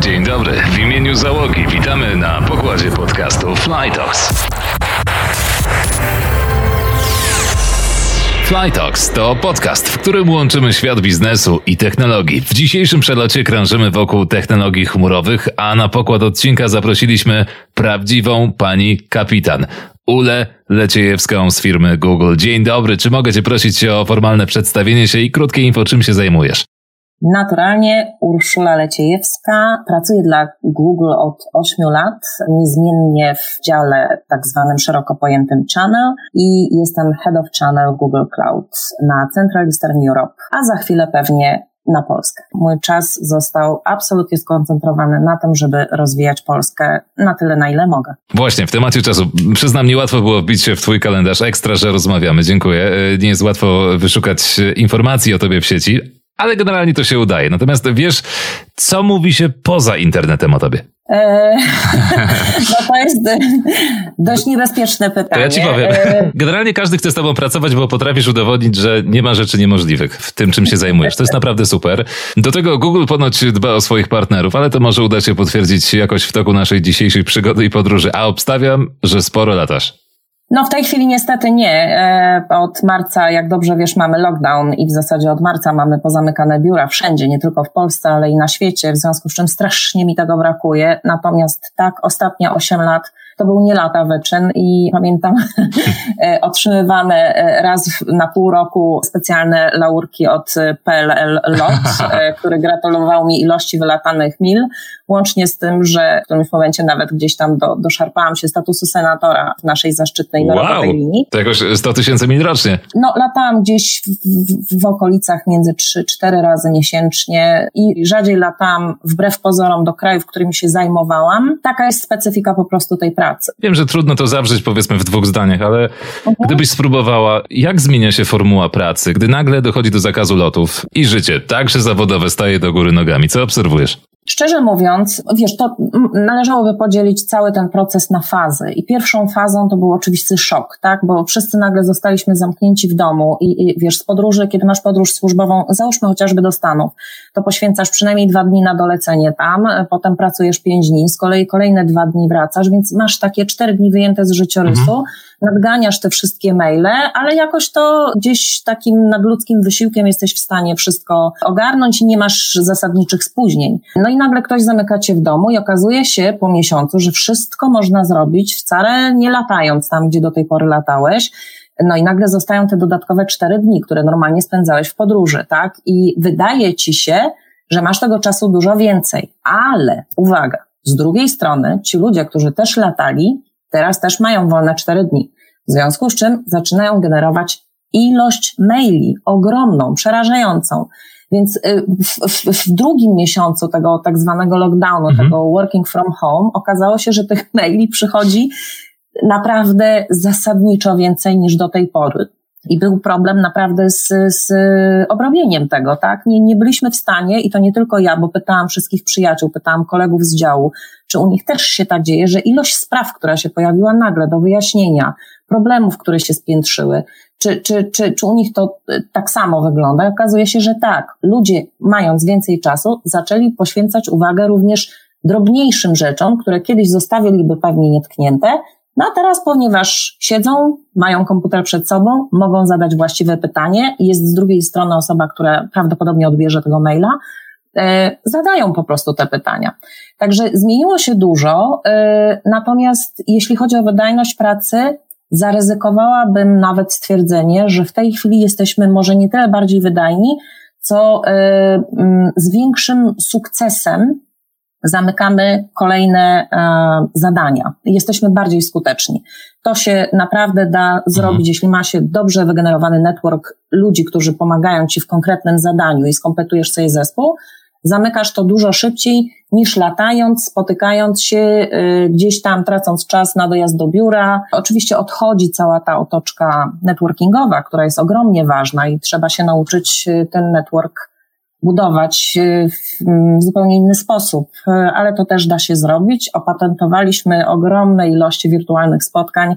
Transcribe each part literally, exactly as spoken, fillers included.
Dzień dobry, w imieniu załogi witamy na pokładzie podcastu FlyTalks. FlyTalks to podcast, w którym łączymy świat biznesu i technologii. W dzisiejszym przelocie krążymy wokół technologii chmurowych, a na pokład odcinka zaprosiliśmy prawdziwą pani kapitan, Ulę Leciejewską z firmy Google. Dzień dobry, czy mogę cię prosić o formalne przedstawienie się i krótkie info, czym się zajmujesz? Naturalnie Urszula Leciejewska, pracuję dla Google od ośmiu lat, niezmiennie w dziale tak zwanym szeroko pojętym Channel i jestem Head of Channel Google Cloud na Central Eastern Europe, a za chwilę pewnie na Polskę. Mój czas został absolutnie skoncentrowany na tym, żeby rozwijać Polskę na tyle, na ile mogę. Właśnie, w temacie czasu. Przyznam, niełatwo było wbić się w twój kalendarz. Ekstra, że rozmawiamy. Dziękuję. Nie jest łatwo wyszukać informacji o tobie w sieci, ale generalnie to się udaje. Natomiast wiesz, co mówi się poza internetem o tobie? Eee, no to jest dość niebezpieczne pytanie. To ja ci powiem. Generalnie każdy chce z tobą pracować, bo potrafisz udowodnić, że nie ma rzeczy niemożliwych w tym, czym się zajmujesz. To jest naprawdę super. Do tego Google ponoć dba o swoich partnerów, ale to może uda się potwierdzić jakoś w toku naszej dzisiejszej przygody i podróży. A obstawiam, że sporo latasz. No w tej chwili niestety nie. Od marca, jak dobrze wiesz, mamy lockdown i w zasadzie od marca mamy pozamykane biura wszędzie, nie tylko w Polsce, ale i na świecie, w związku z czym strasznie mi tego brakuje. Natomiast tak, ostatnie osiem lat to był nie lata wyczyn i pamiętam otrzymywane raz na pół roku specjalne laurki od P L L Lot, który gratulował mi ilości wylatanych mil, łącznie z tym, że w którymś momencie nawet gdzieś tam do, doszarpałam się statusu senatora w naszej zaszczytnej narodowej wow, linii. To jakoś sto tysięcy mil rocznie. No latałam gdzieś w, w, w okolicach między trzy cztery razy miesięcznie i rzadziej latałam wbrew pozorom do krajów, którymi się zajmowałam. Taka jest specyfika po prostu tej pracy. Wiem, że trudno to zawrzeć powiedzmy w dwóch zdaniach, ale mhm. gdybyś spróbowała, jak zmienia się formuła pracy, gdy nagle dochodzi do zakazu lotów i życie, także zawodowe, staje do góry nogami. Co obserwujesz? Szczerze mówiąc, wiesz, to należałoby podzielić cały ten proces na fazy i pierwszą fazą to był oczywisty szok, tak, bo wszyscy nagle zostaliśmy zamknięci w domu i, i wiesz, z podróży, kiedy masz podróż służbową, załóżmy chociażby do Stanów, to poświęcasz przynajmniej dwa dni na dolecenie tam, potem pracujesz pięć dni, z kolei kolejne dwa dni wracasz, więc masz takie cztery dni wyjęte z życiorysu, mhm. nadganiasz te wszystkie maile, ale jakoś to gdzieś takim nadludzkim wysiłkiem jesteś w stanie wszystko ogarnąć i nie masz zasadniczych spóźnień. No i nagle ktoś zamyka cię w domu i okazuje się po miesiącu, że wszystko można zrobić wcale nie latając tam, gdzie do tej pory latałeś. No i nagle zostają te dodatkowe cztery dni, które normalnie spędzałeś w podróży, tak? I wydaje ci się, że masz tego czasu dużo więcej. Ale uwaga, z drugiej strony ci ludzie, którzy też latali, teraz też mają wolne cztery dni. W związku z czym zaczynają generować ilość maili ogromną, przerażającą. Więc w, w, w drugim miesiącu tego tak zwanego lockdownu, mhm. tego working from home, okazało się, że tych maili przychodzi naprawdę zasadniczo więcej niż do tej pory. I był problem naprawdę z, z obrobieniem tego, tak? Nie, nie byliśmy w stanie, i to nie tylko ja, bo pytałam wszystkich przyjaciół, pytałam kolegów z działu, czy u nich też się tak dzieje, że ilość spraw, która się pojawiła nagle do wyjaśnienia, problemów, które się spiętrzyły, czy, czy, czy, czy u nich to tak samo wygląda? I okazuje się, że tak. Ludzie, mając więcej czasu, zaczęli poświęcać uwagę również drobniejszym rzeczom, które kiedyś zostawiliby pewnie nietknięte. No a teraz, ponieważ siedzą, mają komputer przed sobą, mogą zadać właściwe pytanie i jest z drugiej strony osoba, która prawdopodobnie odbierze tego maila, e, zadają po prostu te pytania. Także zmieniło się dużo, e, natomiast jeśli chodzi o wydajność pracy, zaryzykowałabym nawet stwierdzenie, że w tej chwili jesteśmy może nie tyle bardziej wydajni, co e, m, z większym sukcesem zamykamy kolejne e, zadania. Jesteśmy bardziej skuteczni. To się naprawdę da zrobić, mhm. jeśli ma się dobrze wygenerowany network ludzi, którzy pomagają ci w konkretnym zadaniu i skompletujesz sobie zespół, zamykasz to dużo szybciej niż latając, spotykając się y, gdzieś tam, tracąc czas na dojazd do biura. Oczywiście odchodzi cała ta otoczka networkingowa, która jest ogromnie ważna i trzeba się nauczyć ten network budować w, w zupełnie inny sposób, ale to też da się zrobić. Opatentowaliśmy ogromne ilości wirtualnych spotkań,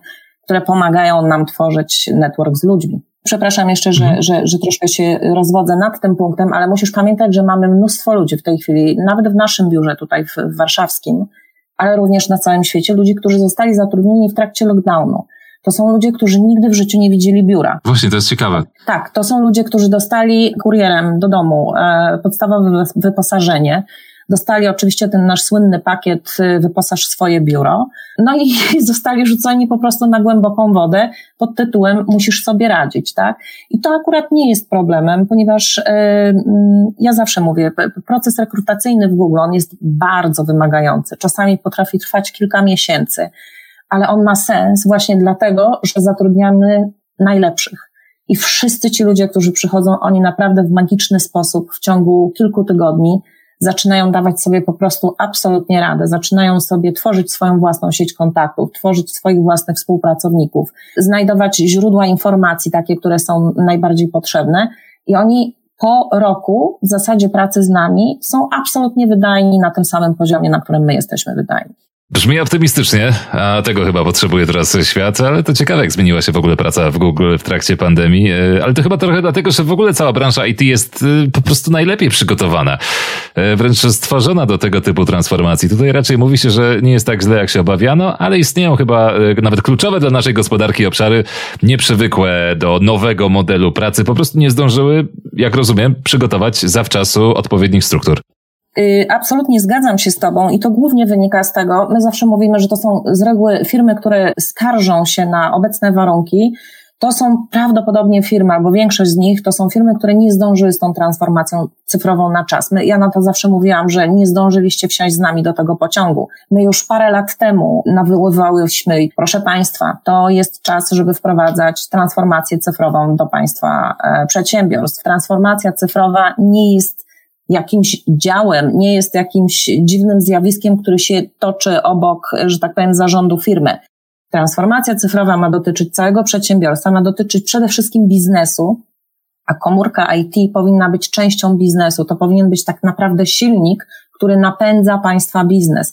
które pomagają nam tworzyć network z ludźmi. Przepraszam jeszcze, że, mhm. że, że troszkę się rozwodzę nad tym punktem, ale musisz pamiętać, że mamy mnóstwo ludzi w tej chwili, nawet w naszym biurze tutaj w, w warszawskim, ale również na całym świecie, ludzi, którzy zostali zatrudnieni w trakcie lockdownu. To są ludzie, którzy nigdy w życiu nie widzieli biura. Właśnie, to jest ciekawe. Tak, to są ludzie, którzy dostali kurierem do domu e, podstawowe wyposażenie. Dostali oczywiście ten nasz słynny pakiet wyposaż swoje biuro. No i zostali rzuceni po prostu na głęboką wodę pod tytułem musisz sobie radzić, tak? I to akurat nie jest problemem, ponieważ e, ja zawsze mówię, proces rekrutacyjny w Google, on jest bardzo wymagający. Czasami potrafi trwać kilka miesięcy, ale on ma sens właśnie dlatego, że zatrudniamy najlepszych. I wszyscy ci ludzie, którzy przychodzą, oni naprawdę w magiczny sposób w ciągu kilku tygodni zaczynają dawać sobie po prostu absolutnie radę, zaczynają sobie tworzyć swoją własną sieć kontaktów, tworzyć swoich własnych współpracowników, znajdować źródła informacji, takie, które są najbardziej potrzebne i oni po roku w zasadzie pracy z nami są absolutnie wydajni na tym samym poziomie, na którym my jesteśmy wydajni. Brzmi optymistycznie, a tego chyba potrzebuje teraz świat, ale to ciekawe, jak zmieniła się w ogóle praca w Google w trakcie pandemii, ale to chyba trochę dlatego, że w ogóle cała branża I T jest po prostu najlepiej przygotowana, wręcz stworzona do tego typu transformacji. Tutaj raczej mówi się, że nie jest tak źle, jak się obawiano, ale istnieją chyba nawet kluczowe dla naszej gospodarki obszary nieprzywykłe do nowego modelu pracy, po prostu nie zdążyły, jak rozumiem, przygotować zawczasu odpowiednich struktur. Absolutnie zgadzam się z Tobą i to głównie wynika z tego, my zawsze mówimy, że to są z reguły firmy, które skarżą się na obecne warunki, to są prawdopodobnie firmy, albo większość z nich to są firmy, które nie zdążyły z tą transformacją cyfrową na czas. My, ja na to zawsze mówiłam, że nie zdążyliście wsiąść z nami do tego pociągu. My już parę lat temu nawoływałyśmy, proszę Państwa, to jest czas, żeby wprowadzać transformację cyfrową do Państwa e, przedsiębiorstw. Transformacja cyfrowa nie jest jakimś działem, nie jest jakimś dziwnym zjawiskiem, który się toczy obok, że tak powiem, zarządu firmy. Transformacja cyfrowa ma dotyczyć całego przedsiębiorstwa, ma dotyczyć przede wszystkim biznesu, a komórka I T powinna być częścią biznesu. To powinien być tak naprawdę silnik, który napędza państwa biznes.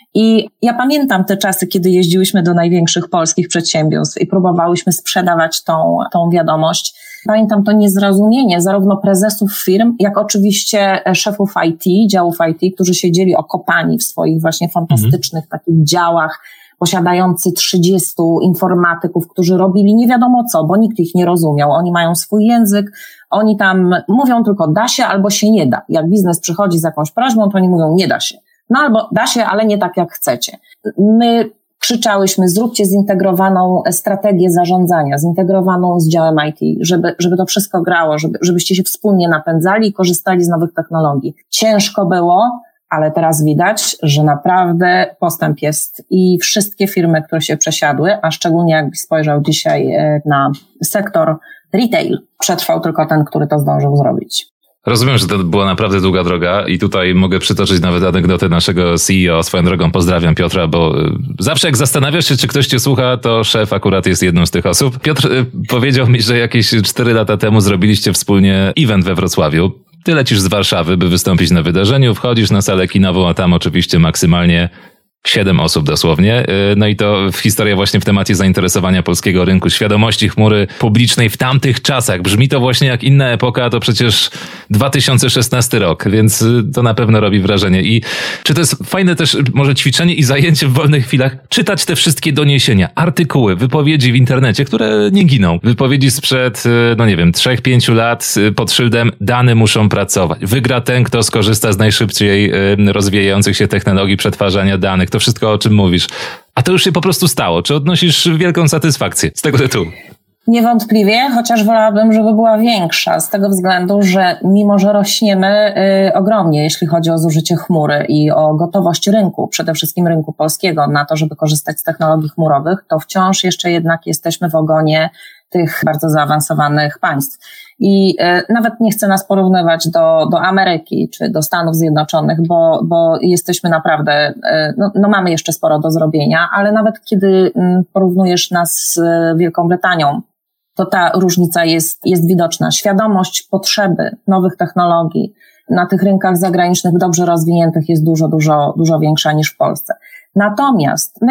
I ja pamiętam te czasy, kiedy jeździłyśmy do największych polskich przedsiębiorstw i próbowałyśmy sprzedawać tą, tą wiadomość. Pamiętam to niezrozumienie zarówno prezesów firm, jak oczywiście szefów I T, działów I T, którzy siedzieli okopani w swoich właśnie fantastycznych mhm. takich działach, posiadający trzydziestu informatyków, którzy robili nie wiadomo co, bo nikt ich nie rozumiał. Oni mają swój język, oni tam mówią tylko da się albo się nie da. Jak biznes przychodzi z jakąś prośbą, to oni mówią nie da się. No albo da się, ale nie tak jak chcecie. My krzyczałyśmy, zróbcie zintegrowaną strategię zarządzania, zintegrowaną z działem I T, żeby, żeby to wszystko grało, żeby, żebyście się wspólnie napędzali i korzystali z nowych technologii. Ciężko było, ale teraz widać, że naprawdę postęp jest i wszystkie firmy, które się przesiadły, a szczególnie jakbyś spojrzał dzisiaj na sektor retail, przetrwał tylko ten, który to zdążył zrobić. Rozumiem, że to była naprawdę długa droga i tutaj mogę przytoczyć nawet anegdotę naszego C E O. Swoją drogą pozdrawiam Piotra, bo zawsze jak zastanawiasz się, czy ktoś cię słucha, to szef akurat jest jedną z tych osób. Piotr powiedział mi, że jakieś cztery lata temu zrobiliście wspólnie event we Wrocławiu. Ty lecisz z Warszawy, by wystąpić na wydarzeniu, wchodzisz na salę kinową, a tam oczywiście maksymalnie Siedem osób dosłownie. No i to historia właśnie w temacie zainteresowania polskiego rynku, świadomości chmury publicznej w tamtych czasach. Brzmi to właśnie jak inna epoka, to przecież dwa tysiące szesnasty rok, więc to na pewno robi wrażenie. I czy to jest fajne też może ćwiczenie i zajęcie w wolnych chwilach, czytać te wszystkie doniesienia, artykuły, wypowiedzi w internecie, które nie giną. Wypowiedzi sprzed, no nie wiem, trzech, pięciu lat pod szyldem dane muszą pracować. Wygra ten, kto skorzysta z najszybciej rozwijających się technologii przetwarzania danych. To wszystko, o czym mówisz. A to już się po prostu stało. Czy odnosisz wielką satysfakcję z tego tytułu? Niewątpliwie, chociaż wolałabym, żeby była większa, z tego względu, że mimo, że rośniemy y, ogromnie, jeśli chodzi o zużycie chmury i o gotowość rynku, przede wszystkim rynku polskiego, na to, żeby korzystać z technologii chmurowych, to wciąż jeszcze jednak jesteśmy w ogonie tych bardzo zaawansowanych państw. I y, nawet nie chcę nas porównywać do, do Ameryki czy do Stanów Zjednoczonych, bo, bo jesteśmy naprawdę, y, no, no mamy jeszcze sporo do zrobienia, ale nawet kiedy y, porównujesz nas z Wielką Brytanią, to ta różnica jest, jest widoczna. Świadomość potrzeby nowych technologii na tych rynkach zagranicznych dobrze rozwiniętych jest dużo, dużo, dużo większa niż w Polsce. Natomiast, no jak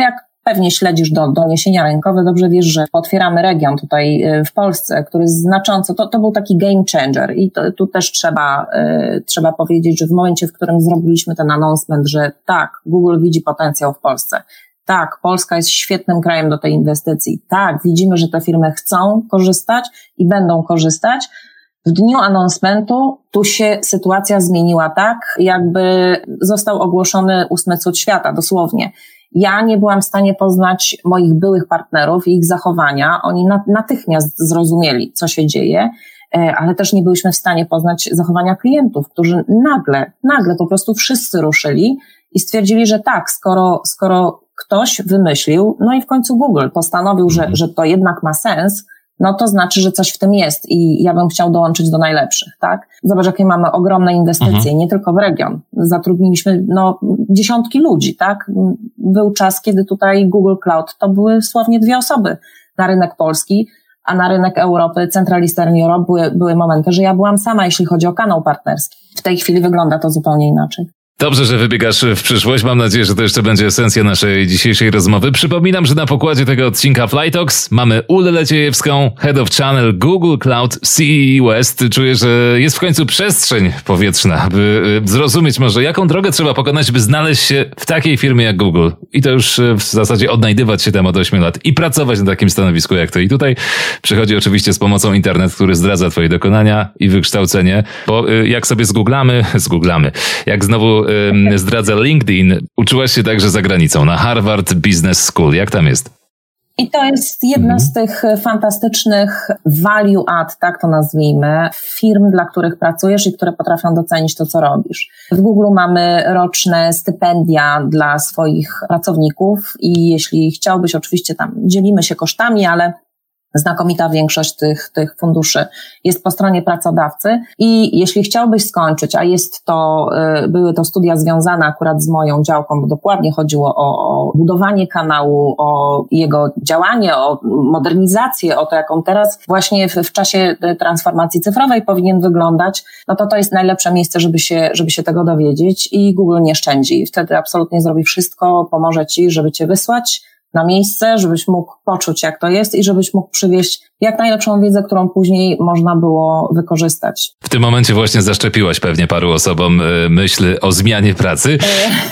pewnie śledzisz do, doniesienia rynkowe, dobrze wiesz, że otwieramy region tutaj w Polsce, który znacząco, to, to był taki game changer i to, tu też trzeba, y, trzeba powiedzieć, że w momencie, w którym zrobiliśmy ten announcement, że tak, Google widzi potencjał w Polsce, tak, Polska jest świetnym krajem do tej inwestycji, tak, widzimy, że te firmy chcą korzystać i będą korzystać. W dniu announcementu tu się sytuacja zmieniła tak, jakby został ogłoszony ósmy cud świata, dosłownie. Ja nie byłam w stanie poznać moich byłych partnerów i ich zachowania. Oni natychmiast zrozumieli, co się dzieje, ale też nie byliśmy w stanie poznać zachowania klientów, którzy nagle, nagle po prostu wszyscy ruszyli i stwierdzili, że tak, skoro, skoro ktoś wymyślił, no i w końcu Google postanowił, że, że to jednak ma sens, no to znaczy, że coś w tym jest i ja bym chciał dołączyć do najlepszych, tak? Zobacz, jakie mamy ogromne inwestycje, mhm. nie tylko w region. Zatrudniliśmy, no, dziesiątki ludzi, tak? Był czas, kiedy tutaj Google Cloud to były słownie dwie osoby na rynek polski, a na rynek Europy, Central Eastern Europe były, były momenty, że ja byłam sama, jeśli chodzi o kanał partnerski. W tej chwili wygląda to zupełnie inaczej. Dobrze, że wybiegasz w przyszłość. Mam nadzieję, że to jeszcze będzie esencja naszej dzisiejszej rozmowy. Przypominam, że na pokładzie tego odcinka FlyTalks mamy Ulę Leciejewską, Head of Channel Google Cloud C E West. Czuję, że jest w końcu przestrzeń powietrzna, by zrozumieć może, jaką drogę trzeba pokonać, by znaleźć się w takiej firmie jak Google. I to już w zasadzie odnajdywać się tam od ośmiu lat i pracować na takim stanowisku jak to. I tutaj przychodzi oczywiście z pomocą internet, który zdradza twoje dokonania i wykształcenie. Bo jak sobie zgooglamy, zgooglamy, jak znowu zdradza LinkedIn, uczyłaś się także za granicą, na Harvard Business School. Jak tam jest? I to jest jedna mhm. z tych fantastycznych value add, tak to nazwijmy, firm, dla których pracujesz i które potrafią docenić to, co robisz. W Google mamy roczne stypendia dla swoich pracowników i jeśli chciałbyś, oczywiście tam dzielimy się kosztami, ale znakomita większość tych, tych funduszy jest po stronie pracodawcy i jeśli chciałbyś skończyć, a jest to, były to studia związane akurat z moją działką, bo dokładnie chodziło o, o budowanie kanału, o jego działanie, o modernizację, o to, jak on teraz właśnie w, w czasie transformacji cyfrowej powinien wyglądać, no to to jest najlepsze miejsce, żeby się, żeby się tego dowiedzieć i Google nie szczędzi. Wtedy absolutnie zrobi wszystko, pomoże ci, żeby cię wysłać na miejsce, żebyś mógł poczuć, jak to jest i żebyś mógł przywieźć jak najlepszą wiedzę, którą później można było wykorzystać. W tym momencie właśnie zaszczepiłaś pewnie paru osobom myśl o zmianie pracy.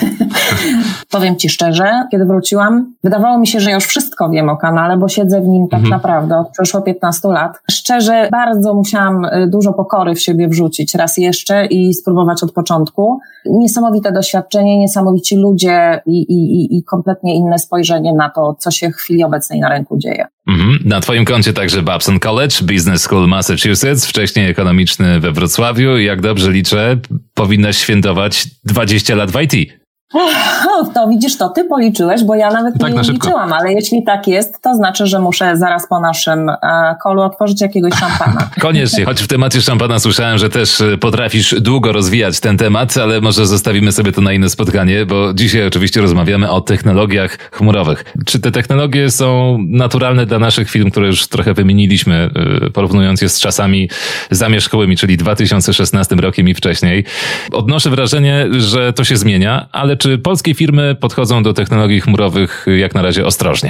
Powiem ci szczerze, kiedy wróciłam, wydawało mi się, że ja już wszystko wiem o kanale, bo siedzę w nim tak mhm. naprawdę od przeszło piętnastu lat. Szczerze, bardzo musiałam dużo pokory w siebie wrzucić raz jeszcze i spróbować od początku. Niesamowite doświadczenie, niesamowici ludzie i, i, i kompletnie inne spojrzenie na to, co się w chwili obecnej na rynku dzieje. Mhm. Na twoim koncie także Babson College, Business School Massachusetts, wcześniej ekonomiczny we Wrocławiu. Jak dobrze liczę, powinnaś świętować dwadzieścia lat w I T. O, to widzisz, to ty policzyłeś, bo ja nawet tak nie liczyłam, ale jeśli tak jest, to znaczy, że muszę zaraz po naszym kolu otworzyć jakiegoś szampana. Koniecznie, choć w temacie szampana słyszałem, że też potrafisz długo rozwijać ten temat, ale może zostawimy sobie to na inne spotkanie, bo dzisiaj oczywiście rozmawiamy o technologiach chmurowych. Czy te technologie są naturalne dla naszych firm, które już trochę wymieniliśmy, porównując je z czasami zamierzchłymi, czyli dwa tysiące szesnastym rokiem i wcześniej? Odnoszę wrażenie, że to się zmienia, ale czy polskie firmy podchodzą do technologii chmurowych jak na razie ostrożnie?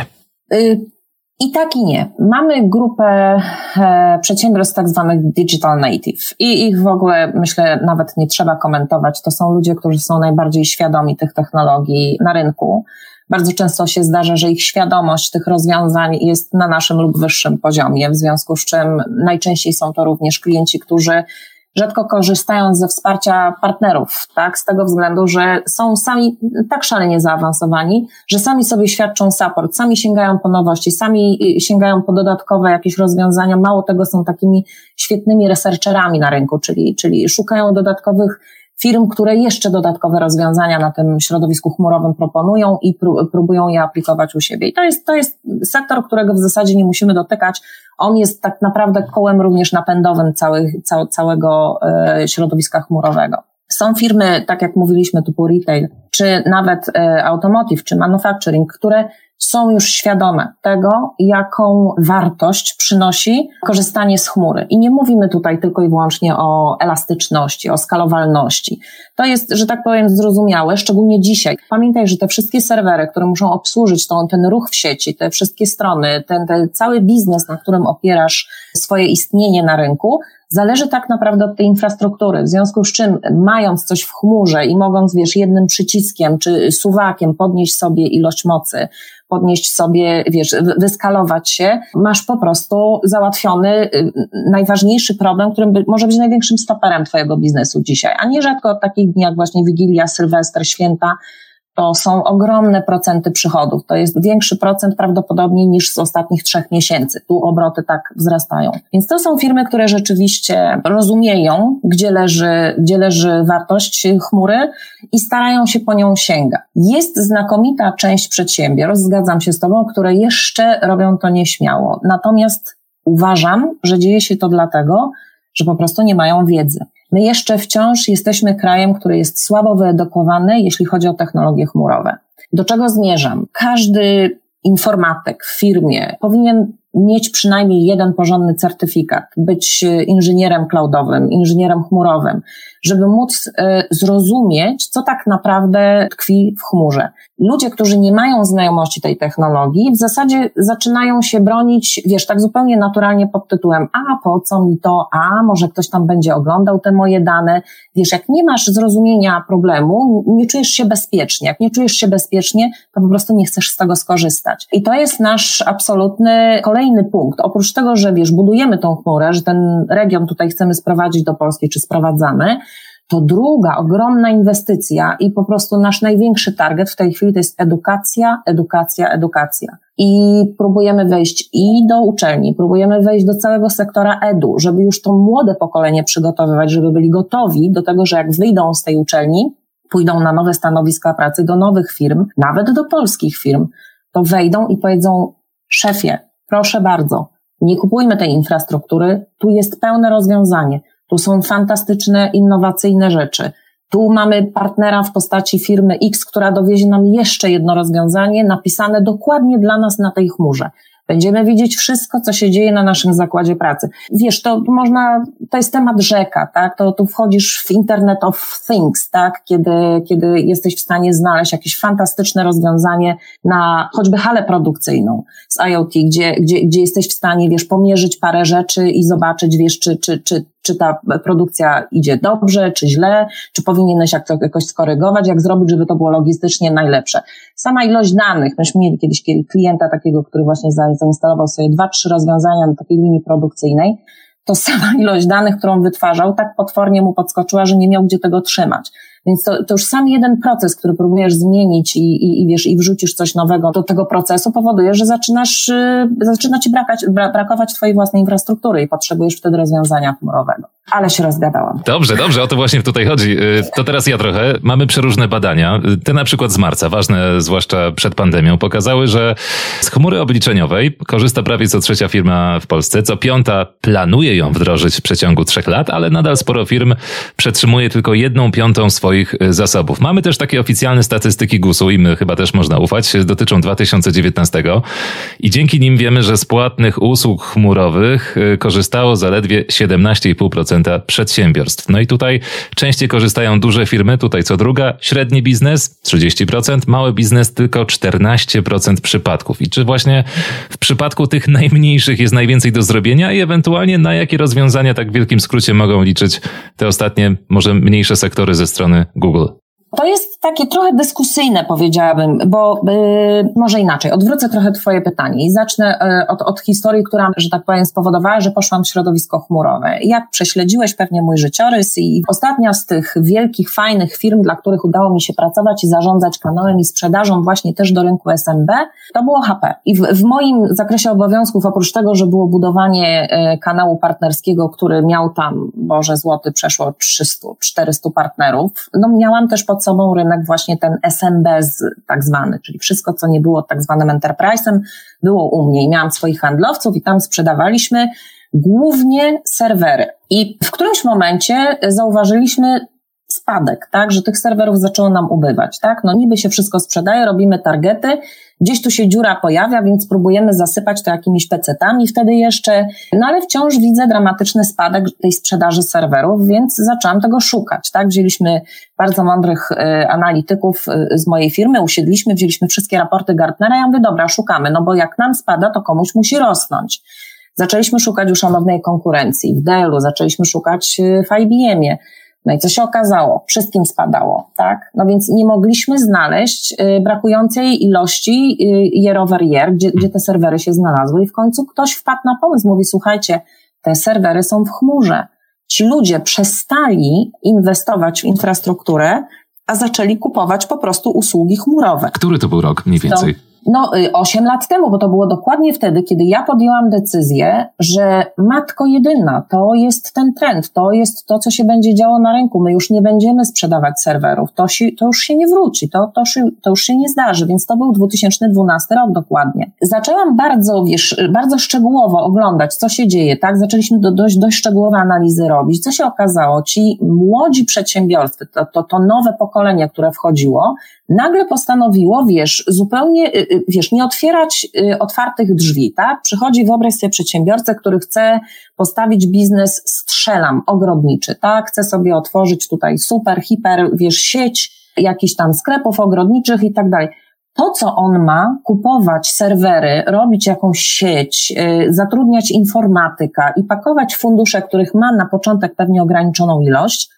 I tak i nie. Mamy grupę e, przedsiębiorstw tak zwanych digital native i ich w ogóle, myślę, nawet nie trzeba komentować. To są ludzie, którzy są najbardziej świadomi tych technologii na rynku. Bardzo często się zdarza, że ich świadomość tych rozwiązań jest na naszym lub wyższym poziomie, w związku z czym najczęściej są to również klienci, którzy rzadko korzystają ze wsparcia partnerów, tak, z tego względu, że są sami tak szalenie zaawansowani, że sami sobie świadczą support, sami sięgają po nowości, sami sięgają po dodatkowe jakieś rozwiązania, mało tego, są takimi świetnymi researcherami na rynku, czyli, czyli szukają dodatkowych firm, które jeszcze dodatkowe rozwiązania na tym środowisku chmurowym proponują i próbują je aplikować u siebie. I to jest, to jest sektor, którego w zasadzie nie musimy dotykać. On jest tak naprawdę kołem również napędowym całych, cał, całego e, środowiska chmurowego. Są firmy, tak jak mówiliśmy, typu retail, czy nawet e, automotive, czy manufacturing, które są już świadome tego, jaką wartość przynosi korzystanie z chmury. I nie mówimy tutaj tylko i wyłącznie o elastyczności, o skalowalności. To jest, że tak powiem, zrozumiałe, szczególnie dzisiaj. Pamiętaj, że te wszystkie serwery, które muszą obsłużyć tą, ten ruch w sieci, te wszystkie strony, ten, ten cały biznes, na którym opierasz swoje istnienie na rynku, zależy tak naprawdę od tej infrastruktury, w związku z czym mając coś w chmurze i mogąc, wiesz, jednym przyciskiem czy suwakiem podnieść sobie ilość mocy, podnieść sobie, wiesz, wyskalować się, masz po prostu załatwiony najważniejszy problem, który może być największym stoperem twojego biznesu dzisiaj, a nierzadko od takich dni jak właśnie Wigilia, Sylwester, święta, to są ogromne procenty przychodów. To jest większy procent prawdopodobnie niż z ostatnich trzech miesięcy. Tu obroty tak wzrastają. Więc to są firmy, które rzeczywiście rozumieją, gdzie leży, gdzie leży wartość chmury i starają się po nią sięgać. Jest znakomita część przedsiębiorstw, zgadzam się z tobą, które jeszcze robią to nieśmiało. Natomiast uważam, że dzieje się to dlatego, że po prostu nie mają wiedzy. My jeszcze wciąż jesteśmy krajem, który jest słabo wyedukowany, jeśli chodzi o technologie chmurowe. Do czego zmierzam? Każdy informatyk w firmie powinien mieć przynajmniej jeden porządny certyfikat, być inżynierem cloudowym, inżynierem chmurowym, żeby móc zrozumieć, co tak naprawdę tkwi w chmurze. Ludzie, którzy nie mają znajomości tej technologii, w zasadzie zaczynają się bronić, wiesz, tak zupełnie naturalnie pod tytułem, a po co mi to, a może ktoś tam będzie oglądał te moje dane. Wiesz, jak nie masz zrozumienia problemu, nie czujesz się bezpiecznie. Jak nie czujesz się bezpiecznie, to po prostu nie chcesz z tego skorzystać. I to jest nasz absolutny kolejny punkt. Oprócz tego, że wiesz, budujemy tą chmurę, że ten region tutaj chcemy sprowadzić do Polski, czy sprowadzamy, to druga ogromna inwestycja i po prostu nasz największy target w tej chwili to jest edukacja, edukacja, edukacja. I próbujemy wejść i do uczelni, próbujemy wejść do całego sektora edu, żeby już to młode pokolenie przygotowywać, żeby byli gotowi do tego, że jak wyjdą z tej uczelni, pójdą na nowe stanowiska pracy, do nowych firm, nawet do polskich firm, to wejdą i powiedzą, szefie, proszę bardzo, nie kupujmy tej infrastruktury, tu jest pełne rozwiązanie. Tu są fantastyczne, innowacyjne rzeczy. Tu mamy partnera w postaci firmy X, która dowiezie nam jeszcze jedno rozwiązanie napisane dokładnie dla nas na tej chmurze. Będziemy widzieć wszystko, co się dzieje na naszym zakładzie pracy. Wiesz, to można, to jest temat rzeka, tak? To tu wchodzisz w Internet of Things, tak? Kiedy, kiedy jesteś w stanie znaleźć jakieś fantastyczne rozwiązanie na choćby halę produkcyjną z IoT, gdzie, gdzie, gdzie jesteś w stanie, wiesz, pomierzyć parę rzeczy i zobaczyć, wiesz, czy, czy, czy, czy ta produkcja idzie dobrze, czy źle, czy powinieneś jak to jakoś skorygować, jak zrobić, żeby to było logistycznie najlepsze. Sama ilość danych, myśmy mieli kiedyś klienta takiego, który właśnie zainstalował sobie dwa, trzy rozwiązania na takiej linii produkcyjnej, to sama ilość danych, którą wytwarzał, tak potwornie mu podskoczyła, że nie miał gdzie tego trzymać. Więc to, to już sam jeden proces, który próbujesz zmienić i, i, i wiesz, i wrzucisz coś nowego do tego procesu, powoduje, że zaczynasz, yy, zaczyna ci brakać, bra, brakować twojej własnej infrastruktury i potrzebujesz wtedy rozwiązania chmurowego. Ale się rozgadałam. Dobrze, dobrze, o to właśnie tutaj chodzi. To teraz ja trochę. Mamy przeróżne badania. Te na przykład z marca, ważne zwłaszcza przed pandemią, pokazały, że z chmury obliczeniowej korzysta prawie co trzecia firma w Polsce. Co piąta planuje ją wdrożyć w przeciągu trzech lat, ale nadal sporo firm przetrzymuje tylko jedną piątą swoich zasobów. Mamy też takie oficjalne statystyki gusu, im chyba też można ufać, dotyczą dwa tysiące dziewiętnastego i dzięki nim wiemy, że z płatnych usług chmurowych korzystało zaledwie siedemnaście i pół procent przedsiębiorstw. No i tutaj częściej korzystają duże firmy, tutaj co druga, średni biznes trzydzieści procent, mały biznes tylko czternaście procent przypadków. I czy właśnie w przypadku tych najmniejszych jest najwięcej do zrobienia i ewentualnie na jakie rozwiązania tak w wielkim skrócie mogą liczyć te ostatnie, może mniejsze sektory ze strony Google? To jest takie trochę dyskusyjne, powiedziałabym, bo yy, może inaczej, odwrócę trochę twoje pytanie i zacznę yy, od, od historii, która, że tak powiem, spowodowała, że poszłam w środowisko chmurowe. Jak prześledziłeś pewnie mój życiorys i ostatnia z tych wielkich, fajnych firm, dla których udało mi się pracować i zarządzać kanałem i sprzedażą właśnie też do rynku S M B, to było H P. I w, w moim zakresie obowiązków, oprócz tego, że było budowanie yy, kanału partnerskiego, który miał tam, Boże złoty, przeszło trzysta czterysta partnerów, no miałam też pod sobą rynek właśnie ten S M B tak zwany, czyli wszystko, co nie było tak zwanym enterprise'em, było u mnie i miałam swoich handlowców i tam sprzedawaliśmy głównie serwery. I w którymś momencie zauważyliśmy spadek, tak, że tych serwerów zaczęło nam ubywać, tak, no niby się wszystko sprzedaje, robimy targety, gdzieś tu się dziura pojawia, więc próbujemy zasypać to jakimiś pecetami wtedy jeszcze, no ale wciąż widzę dramatyczny spadek tej sprzedaży serwerów, więc zaczęłam tego szukać, tak, wzięliśmy bardzo mądrych y, analityków y, z mojej firmy, usiedliśmy, wzięliśmy wszystkie raporty Gartnera i ja mówię, dobra, szukamy, no bo jak nam spada, to komuś musi rosnąć. Zaczęliśmy szukać u szanownej konkurencji, w Dellu, zaczęliśmy szukać w I B M-ie. No i co się okazało? Wszystkim spadało, tak? No więc nie mogliśmy znaleźć y, brakującej ilości y, year over year, gdzie, gdzie te serwery się znalazły i w końcu ktoś wpadł na pomysł, mówi, słuchajcie, te serwery są w chmurze. Ci ludzie przestali inwestować w infrastrukturę, a zaczęli kupować po prostu usługi chmurowe. Który to był rok mniej więcej? To, No, osiem lat temu, bo to było dokładnie wtedy, kiedy ja podjęłam decyzję, że matko jedyna, to jest ten trend, to jest to, co się będzie działo na rynku. My już nie będziemy sprzedawać serwerów, to, się, to już się nie wróci, to, to, to już się nie zdarzy, więc to był dwa tysiące dwunasty rok dokładnie. Zaczęłam bardzo, wiesz, bardzo szczegółowo oglądać, co się dzieje, tak? Zaczęliśmy do, dość, dość szczegółowe analizy robić. Co się okazało? Ci młodzi przedsiębiorcy, to, to, to nowe pokolenie, które wchodziło, nagle postanowiło, wiesz, zupełnie, wiesz, nie otwierać otwartych drzwi, tak? Przychodzi, wyobraź sobie przedsiębiorcę, który chce postawić biznes, strzelam, ogrodniczy, tak? Chce sobie otworzyć tutaj super, hiper, wiesz, sieć jakichś tam sklepów ogrodniczych i tak dalej. To, co on ma, kupować serwery, robić jakąś sieć, yy, zatrudniać informatyka i pakować fundusze, których ma na początek pewnie ograniczoną ilość,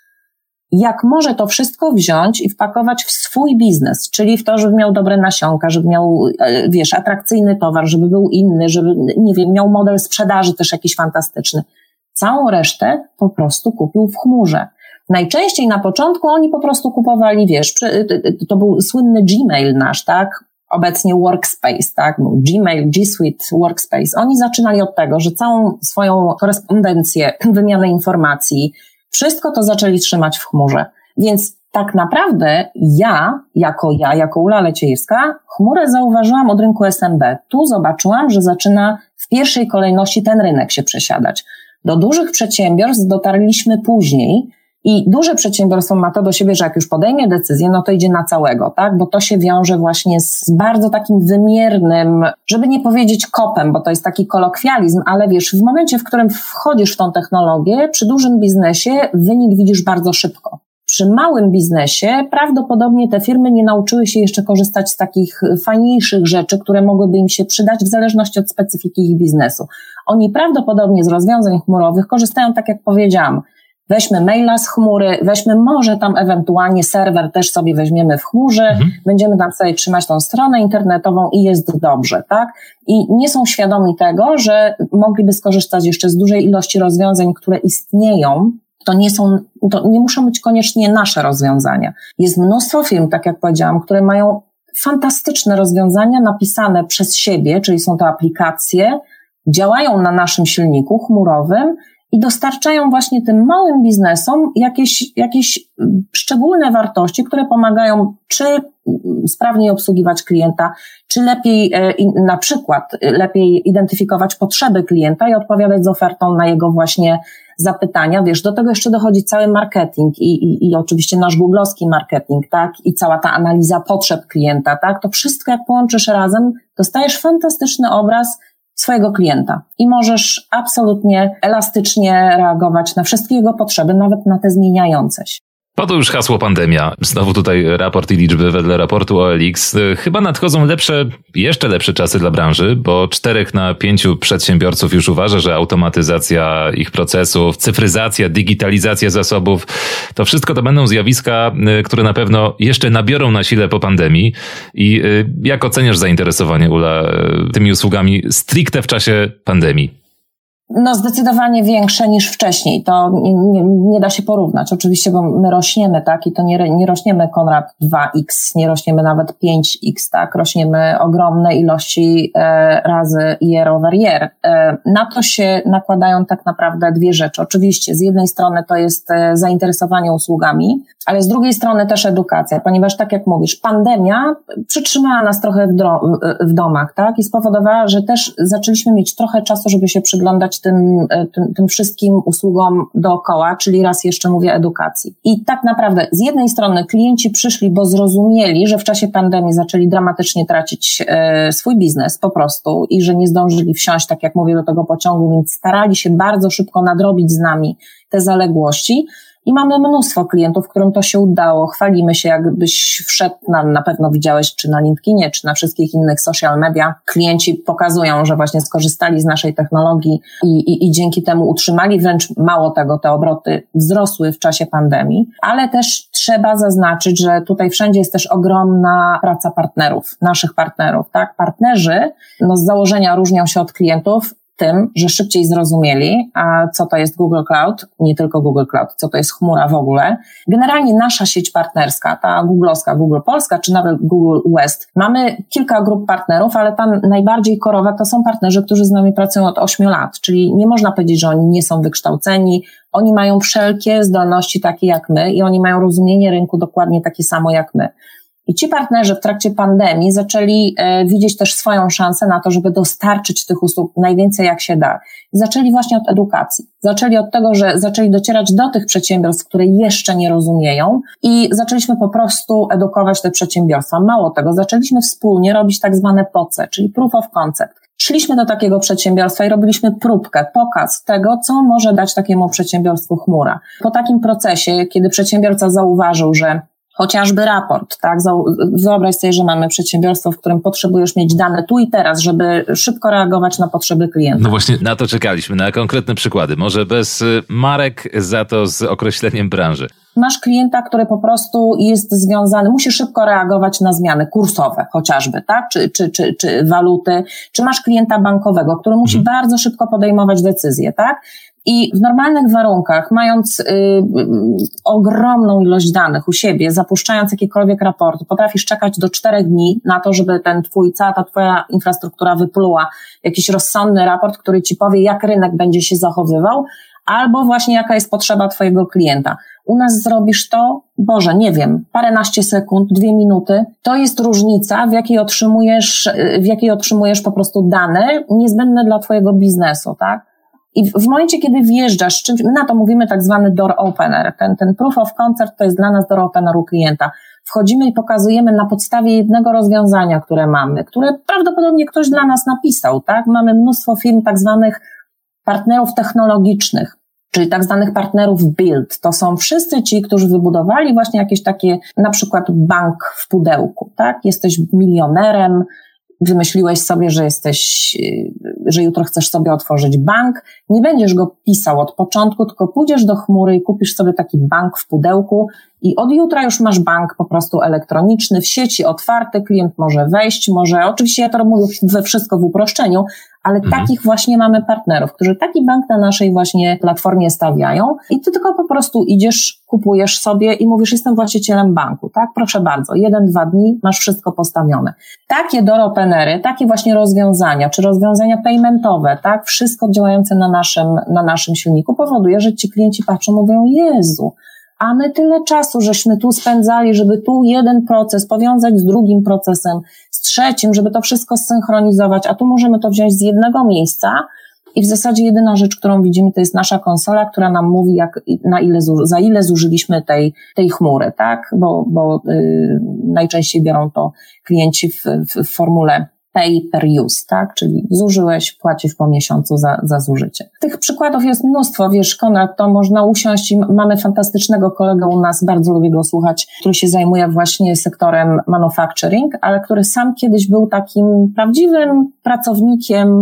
jak może to wszystko wziąć i wpakować w swój biznes, czyli w to, żeby miał dobre nasionka, żeby miał, wiesz, atrakcyjny towar, żeby był inny, żeby, nie wiem, miał model sprzedaży też jakiś fantastyczny. Całą resztę po prostu kupił w chmurze. Najczęściej na początku oni po prostu kupowali, wiesz, to był słynny Gmail nasz, tak? Obecnie Workspace, tak? Gmail, G Suite, Workspace. Oni zaczynali od tego, że całą swoją korespondencję, wymianę informacji, wszystko to zaczęli trzymać w chmurze. Więc tak naprawdę ja, jako ja, jako Ula Leciejewska, chmurę zauważyłam od rynku S M B. Tu zobaczyłam, że zaczyna w pierwszej kolejności ten rynek się przesiadać. Do dużych przedsiębiorstw dotarliśmy później i duże przedsiębiorstwo ma to do siebie, że jak już podejmie decyzję, no to idzie na całego, tak? Bo to się wiąże właśnie z bardzo takim wymiernym, żeby nie powiedzieć kopem, bo to jest taki kolokwializm, ale wiesz, w momencie, w którym wchodzisz w tą technologię, przy dużym biznesie wynik widzisz bardzo szybko. Przy małym biznesie prawdopodobnie te firmy nie nauczyły się jeszcze korzystać z takich fajniejszych rzeczy, które mogłyby im się przydać w zależności od specyfiki ich biznesu. Oni prawdopodobnie z rozwiązań chmurowych korzystają, tak jak powiedziałam, weźmy maila z chmury, weźmy może tam ewentualnie serwer też sobie weźmiemy w chmurze, mhm. będziemy tam sobie trzymać tą stronę internetową i jest dobrze, tak? I nie są świadomi tego, że mogliby skorzystać jeszcze z dużej ilości rozwiązań, które istnieją. To nie są, to nie muszą być koniecznie nasze rozwiązania. Jest mnóstwo firm, tak jak powiedziałam, które mają fantastyczne rozwiązania napisane przez siebie, czyli są to aplikacje, działają na naszym silniku chmurowym i dostarczają właśnie tym małym biznesom jakieś, jakieś szczególne wartości, które pomagają czy sprawniej obsługiwać klienta, czy lepiej, na przykład lepiej identyfikować potrzeby klienta i odpowiadać z ofertą na jego właśnie zapytania. Wiesz, do tego jeszcze dochodzi cały marketing i, i, i oczywiście nasz googlowski marketing, tak, i cała ta analiza potrzeb klienta, tak, to wszystko jak połączysz razem, dostajesz fantastyczny obraz swojego klienta i możesz absolutnie elastycznie reagować na wszystkie jego potrzeby, nawet na te zmieniające się. Padło już hasło pandemia. Znowu tutaj raport i liczby wedle raportu O L X. Chyba nadchodzą lepsze, jeszcze lepsze czasy dla branży, bo czterech na pięciu przedsiębiorców już uważa, że automatyzacja ich procesów, cyfryzacja, digitalizacja zasobów, to wszystko to będą zjawiska, które na pewno jeszcze nabiorą na sile po pandemii. I jak oceniasz zainteresowanie, Ula, tymi usługami stricte w czasie pandemii? No zdecydowanie większe niż wcześniej, to nie, nie, nie da się porównać, oczywiście, bo my rośniemy, tak, i to nie, nie rośniemy Konrad dwa X, nie rośniemy nawet pięć X, tak, rośniemy ogromne ilości e, razy year over year. E, na to się nakładają tak naprawdę dwie rzeczy, oczywiście z jednej strony to jest e, zainteresowanie usługami, ale z drugiej strony też edukacja, ponieważ tak jak mówisz, pandemia przytrzymała nas trochę w, dro- w domach, tak, i spowodowała, że też zaczęliśmy mieć trochę czasu, żeby się przyglądać sprostać tym, tym, tym wszystkim usługom dookoła, czyli raz jeszcze mówię edukacji. I tak naprawdę z jednej strony klienci przyszli, bo zrozumieli, że w czasie pandemii zaczęli dramatycznie tracić e, swój biznes po prostu i że nie zdążyli wsiąść, tak jak mówię, do tego pociągu, więc starali się bardzo szybko nadrobić z nami te zaległości. I mamy mnóstwo klientów, którym to się udało. Chwalimy się, jakbyś wszedł, na, na pewno widziałeś, czy na LinkedInie, czy na wszystkich innych social media. Klienci pokazują, że właśnie skorzystali z naszej technologii i, i, i dzięki temu utrzymali, wręcz mało tego, te obroty wzrosły w czasie pandemii. Ale też trzeba zaznaczyć, że tutaj wszędzie jest też ogromna praca partnerów, naszych partnerów, tak? Partnerzy, no z założenia różnią się od klientów tym, że szybciej zrozumieli, a co to jest Google Cloud, nie tylko Google Cloud, co to jest chmura w ogóle. Generalnie nasza sieć partnerska, ta googlowska, Google Polska, czy nawet Google West, mamy kilka grup partnerów, ale tam najbardziej korowe to są partnerzy, którzy z nami pracują od ośmiu lat, czyli nie można powiedzieć, że oni nie są wykształceni, oni mają wszelkie zdolności takie jak my i oni mają rozumienie rynku dokładnie takie samo jak my. I ci partnerzy w trakcie pandemii zaczęli e, widzieć też swoją szansę na to, żeby dostarczyć tych usług najwięcej jak się da. I zaczęli właśnie od edukacji. Zaczęli od tego, że zaczęli docierać do tych przedsiębiorstw, które jeszcze nie rozumieją i zaczęliśmy po prostu edukować te przedsiębiorstwa. Mało tego, zaczęliśmy wspólnie robić tak zwane P O C E, czyli Proof of Concept. Szliśmy do takiego przedsiębiorstwa i robiliśmy próbkę, pokaz tego, co może dać takiemu przedsiębiorstwu chmura. Po takim procesie, kiedy przedsiębiorca zauważył, że chociażby raport, tak? Wyobraź sobie, że mamy przedsiębiorstwo, w którym potrzebujesz mieć dane tu i teraz, żeby szybko reagować na potrzeby klienta. No właśnie na to czekaliśmy, na konkretne przykłady. Może bez marek, za to z określeniem branży. Masz klienta, który po prostu jest związany, musi szybko reagować na zmiany kursowe chociażby, tak? Czy, czy, czy, czy waluty, czy masz klienta bankowego, który musi hmm. bardzo szybko podejmować decyzje, tak? I w normalnych warunkach, mając y, y, ogromną ilość danych u siebie, zapuszczając jakiekolwiek raporty, potrafisz czekać do czterech dni na to, żeby ten twój, cała ta twoja infrastruktura wypluła jakiś rozsądny raport, który ci powie, jak rynek będzie się zachowywał, albo właśnie jaka jest potrzeba twojego klienta. U nas zrobisz to, Boże, nie wiem, paręnaście sekund, dwie minuty. To jest różnica, w jakiej otrzymujesz, w jakiej otrzymujesz po prostu dane niezbędne dla twojego biznesu, tak? I w momencie, kiedy wjeżdżasz, czymś, na to mówimy tak zwany door opener, ten, ten proof of concept to jest dla nas door opener u klienta. Wchodzimy i pokazujemy na podstawie jednego rozwiązania, które mamy, które prawdopodobnie ktoś dla nas napisał, tak? Mamy mnóstwo firm tak zwanych partnerów technologicznych, czyli tak zwanych partnerów build. To są wszyscy ci, którzy wybudowali właśnie jakieś takie, na przykład bank w pudełku, tak? Jesteś milionerem, wymyśliłeś sobie, że jesteś, że jutro chcesz sobie otworzyć bank, nie będziesz go pisał od początku, tylko pójdziesz do chmury i kupisz sobie taki bank w pudełku i od jutra już masz bank po prostu elektroniczny, w sieci otwarty, klient może wejść, może, oczywiście ja to mówię we wszystko w uproszczeniu, ale mhm. takich właśnie mamy partnerów, którzy taki bank na naszej właśnie platformie stawiają i ty tylko po prostu idziesz, kupujesz sobie i mówisz, jestem właścicielem banku, tak? Proszę bardzo, jeden, dwa dni, masz wszystko postawione. Takie door openery, takie właśnie rozwiązania, czy rozwiązania paymentowe, tak? Wszystko działające na naszym, na naszym silniku powoduje, że ci klienci patrzą, mówią, Jezu, a my tyle czasu żeśmy tu spędzali, żeby tu jeden proces powiązać z drugim procesem, z trzecim, żeby to wszystko zsynchronizować, a tu możemy to wziąć z jednego miejsca i w zasadzie jedyna rzecz, którą widzimy, to jest nasza konsola, która nam mówi, jak, na ile, za ile zużyliśmy tej, tej chmury, tak? Bo, bo yy, najczęściej biorą to klienci w, w, w formule pay per use, tak? Czyli zużyłeś, płacisz po miesiącu za, za zużycie. Tych przykładów jest mnóstwo, wiesz, Konrad, to można usiąść i mamy fantastycznego kolegę u nas, bardzo lubię go słuchać, który się zajmuje właśnie sektorem manufacturing, ale który sam kiedyś był takim prawdziwym pracownikiem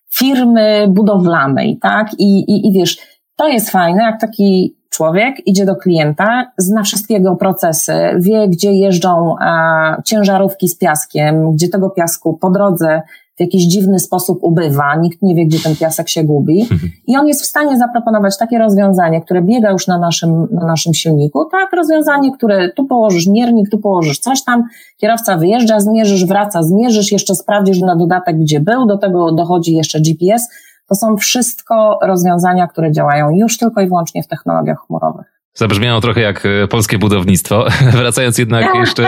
firmy budowlanej, tak? I, i, i wiesz, to jest fajne, jak taki człowiek idzie do klienta, zna wszystkie jego procesy, wie, gdzie jeżdżą a, ciężarówki z piaskiem, gdzie tego piasku po drodze w jakiś dziwny sposób ubywa, nikt nie wie, gdzie ten piasek się gubi i on jest w stanie zaproponować takie rozwiązanie, które biega już na naszym, na naszym silniku, tak, rozwiązanie, które tu położysz miernik, tu położysz coś tam, kierowca wyjeżdża, zmierzysz, wraca, zmierzysz, jeszcze sprawdzisz na dodatek, gdzie był, do tego dochodzi jeszcze G P S. To są wszystko rozwiązania, które działają już tylko i wyłącznie w technologiach chmurowych. Zabrzmiało trochę jak polskie budownictwo. Wracając jednak jeszcze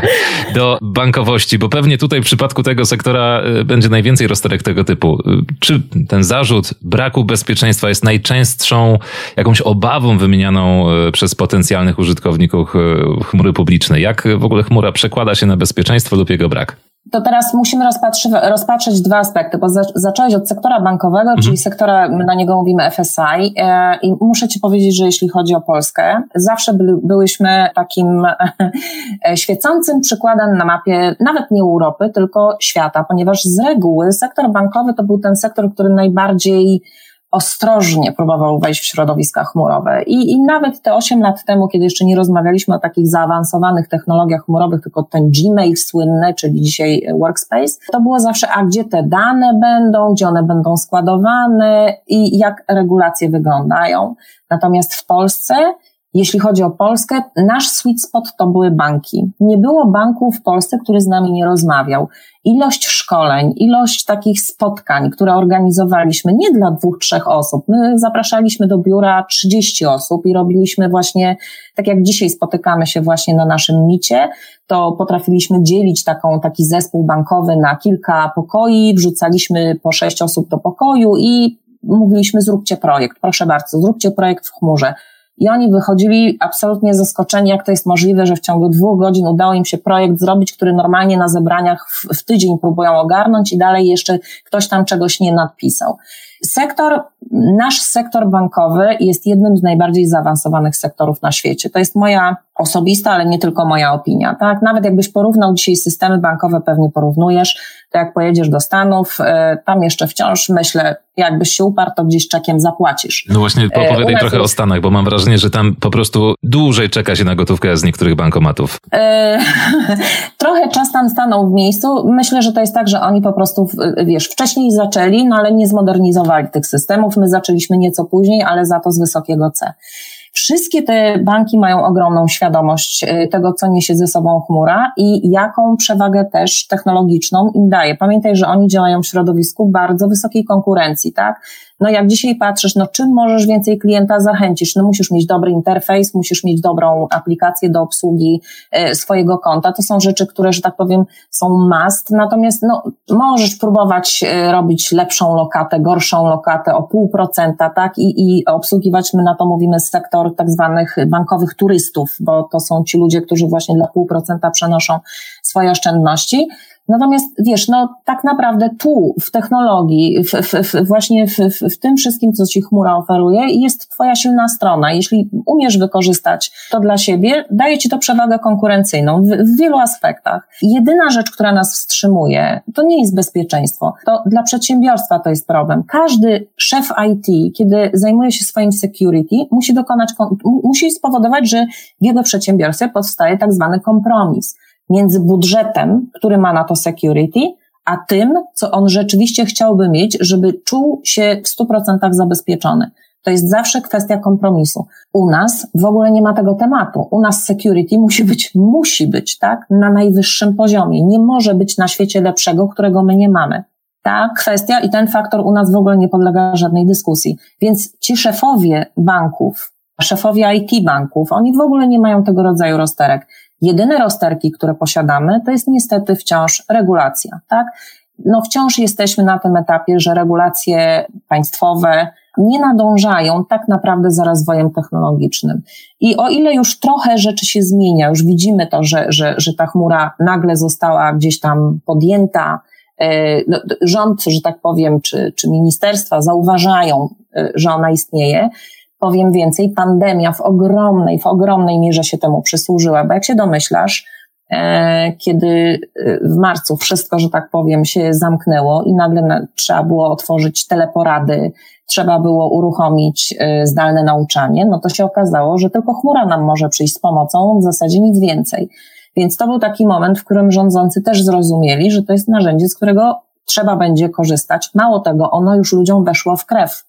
do bankowości, bo pewnie tutaj w przypadku tego sektora będzie najwięcej rozterek tego typu. Czy ten zarzut braku bezpieczeństwa jest najczęstszą jakąś obawą wymienianą przez potencjalnych użytkowników chmury publicznej? Jak w ogóle chmura przekłada się na bezpieczeństwo lub jego brak? To teraz musimy rozpatrzeć dwa aspekty, bo za, zacząłeś od sektora bankowego, mhm. czyli sektora, my na niego mówimy F S I e, i muszę Ci powiedzieć, że jeśli chodzi o Polskę, zawsze by, byłyśmy takim e, świecącym przykładem na mapie nawet nie Europy, tylko świata, ponieważ z reguły sektor bankowy to był ten sektor, który najbardziej ostrożnie próbował wejść w środowiska chmurowe. I, i nawet te osiem lat temu, kiedy jeszcze nie rozmawialiśmy o takich zaawansowanych technologiach chmurowych, tylko ten Gmail słynny, czyli dzisiaj Workspace, to było zawsze, a gdzie te dane będą, gdzie one będą składowane i jak regulacje wyglądają. Natomiast w Polsce, jeśli chodzi o Polskę, nasz sweet spot to były banki. Nie było banku w Polsce, który z nami nie rozmawiał. Ilość szkoleń, ilość takich spotkań, które organizowaliśmy nie dla dwóch, trzech osób. My zapraszaliśmy do biura trzydzieści osób i robiliśmy właśnie, tak jak dzisiaj spotykamy się właśnie na naszym micie, to potrafiliśmy dzielić taką, taki zespół bankowy na kilka pokoi, wrzucaliśmy po sześć osób do pokoju i mówiliśmy, zróbcie projekt, proszę bardzo, zróbcie projekt w chmurze. I oni wychodzili absolutnie zaskoczeni, jak to jest możliwe, że w ciągu dwóch godzin udało im się projekt zrobić, który normalnie na zebraniach w, w tydzień próbują ogarnąć i dalej jeszcze ktoś tam czegoś nie nadpisał. Sektor, nasz sektor bankowy jest jednym z najbardziej zaawansowanych sektorów na świecie. To jest moja osobista, ale nie tylko moja opinia, tak? Nawet jakbyś porównał dzisiaj systemy bankowe, pewnie porównujesz, to jak pojedziesz do Stanów, tam jeszcze wciąż myślę, jakbyś się uparł, to gdzieś czekiem zapłacisz. No właśnie, opowiadaj e, trochę jest... o Stanach, bo mam wrażenie, że tam po prostu dłużej czeka się na gotówkę z niektórych bankomatów. E, trochę czas tam stanął w miejscu. Myślę, że to jest tak, że oni po prostu, wiesz, wcześniej zaczęli, no ale nie zmodernizowali tych systemów. My zaczęliśmy nieco później, ale za to z wysokiego C. Wszystkie te banki mają ogromną świadomość tego, co niesie ze sobą chmura i jaką przewagę też technologiczną im daje. Pamiętaj, że oni działają w środowisku bardzo wysokiej konkurencji, tak? No jak dzisiaj patrzysz, no czym możesz więcej klienta zachęcić? No musisz mieć dobry interfejs, musisz mieć dobrą aplikację do obsługi e, swojego konta. To są rzeczy, które, że tak powiem, są must. Natomiast no możesz próbować e, robić lepszą lokatę, gorszą lokatę o pół procenta, tak? I, i obsługiwać, my na to mówimy, sektor tak zwanych bankowych turystów, bo to są ci ludzie, którzy właśnie dla pół procenta przenoszą swoje oszczędności. Natomiast wiesz, no tak naprawdę tu w technologii, w, w, w, właśnie w, w, w tym wszystkim, co ci chmura oferuje, jest twoja silna strona. Jeśli umiesz wykorzystać to dla siebie, daje ci to przewagę konkurencyjną w, w wielu aspektach. Jedyna rzecz, która nas wstrzymuje, to nie jest bezpieczeństwo. To dla przedsiębiorstwa to jest problem. Każdy szef I T, kiedy zajmuje się swoim security, musi dokonać, musi spowodować, że w jego przedsiębiorstwie powstaje tak zwany kompromis między budżetem, który ma na to security, a tym, co on rzeczywiście chciałby mieć, żeby czuł się w stu procentach zabezpieczony. To jest zawsze kwestia kompromisu. U nas w ogóle nie ma tego tematu. U nas security musi być, musi być, tak, na najwyższym poziomie. Nie może być na świecie lepszego, którego my nie mamy. Ta kwestia i ten faktor u nas w ogóle nie podlega żadnej dyskusji. Więc ci szefowie banków, szefowie I T banków, oni w ogóle nie mają tego rodzaju rozterek. Jedyne rozterki, które posiadamy, to jest niestety wciąż regulacja, tak? No wciąż jesteśmy na tym etapie, że regulacje państwowe nie nadążają tak naprawdę za rozwojem technologicznym. I o ile już trochę rzeczy się zmienia, już widzimy to, że, że, że ta chmura nagle została gdzieś tam podjęta, no, rząd, że tak powiem, czy, czy ministerstwa zauważają, że ona istnieje. Powiem więcej, pandemia w ogromnej, w ogromnej mierze się temu przysłużyła, bo jak się domyślasz, e, kiedy w marcu wszystko, że tak powiem, się zamknęło i nagle na, trzeba było otworzyć teleporady, trzeba było uruchomić e, zdalne nauczanie, no to się okazało, że tylko chmura nam może przyjść z pomocą, w zasadzie nic więcej. Więc to był taki moment, w którym rządzący też zrozumieli, że to jest narzędzie, z którego trzeba będzie korzystać. Mało tego, ono już ludziom weszło w krew.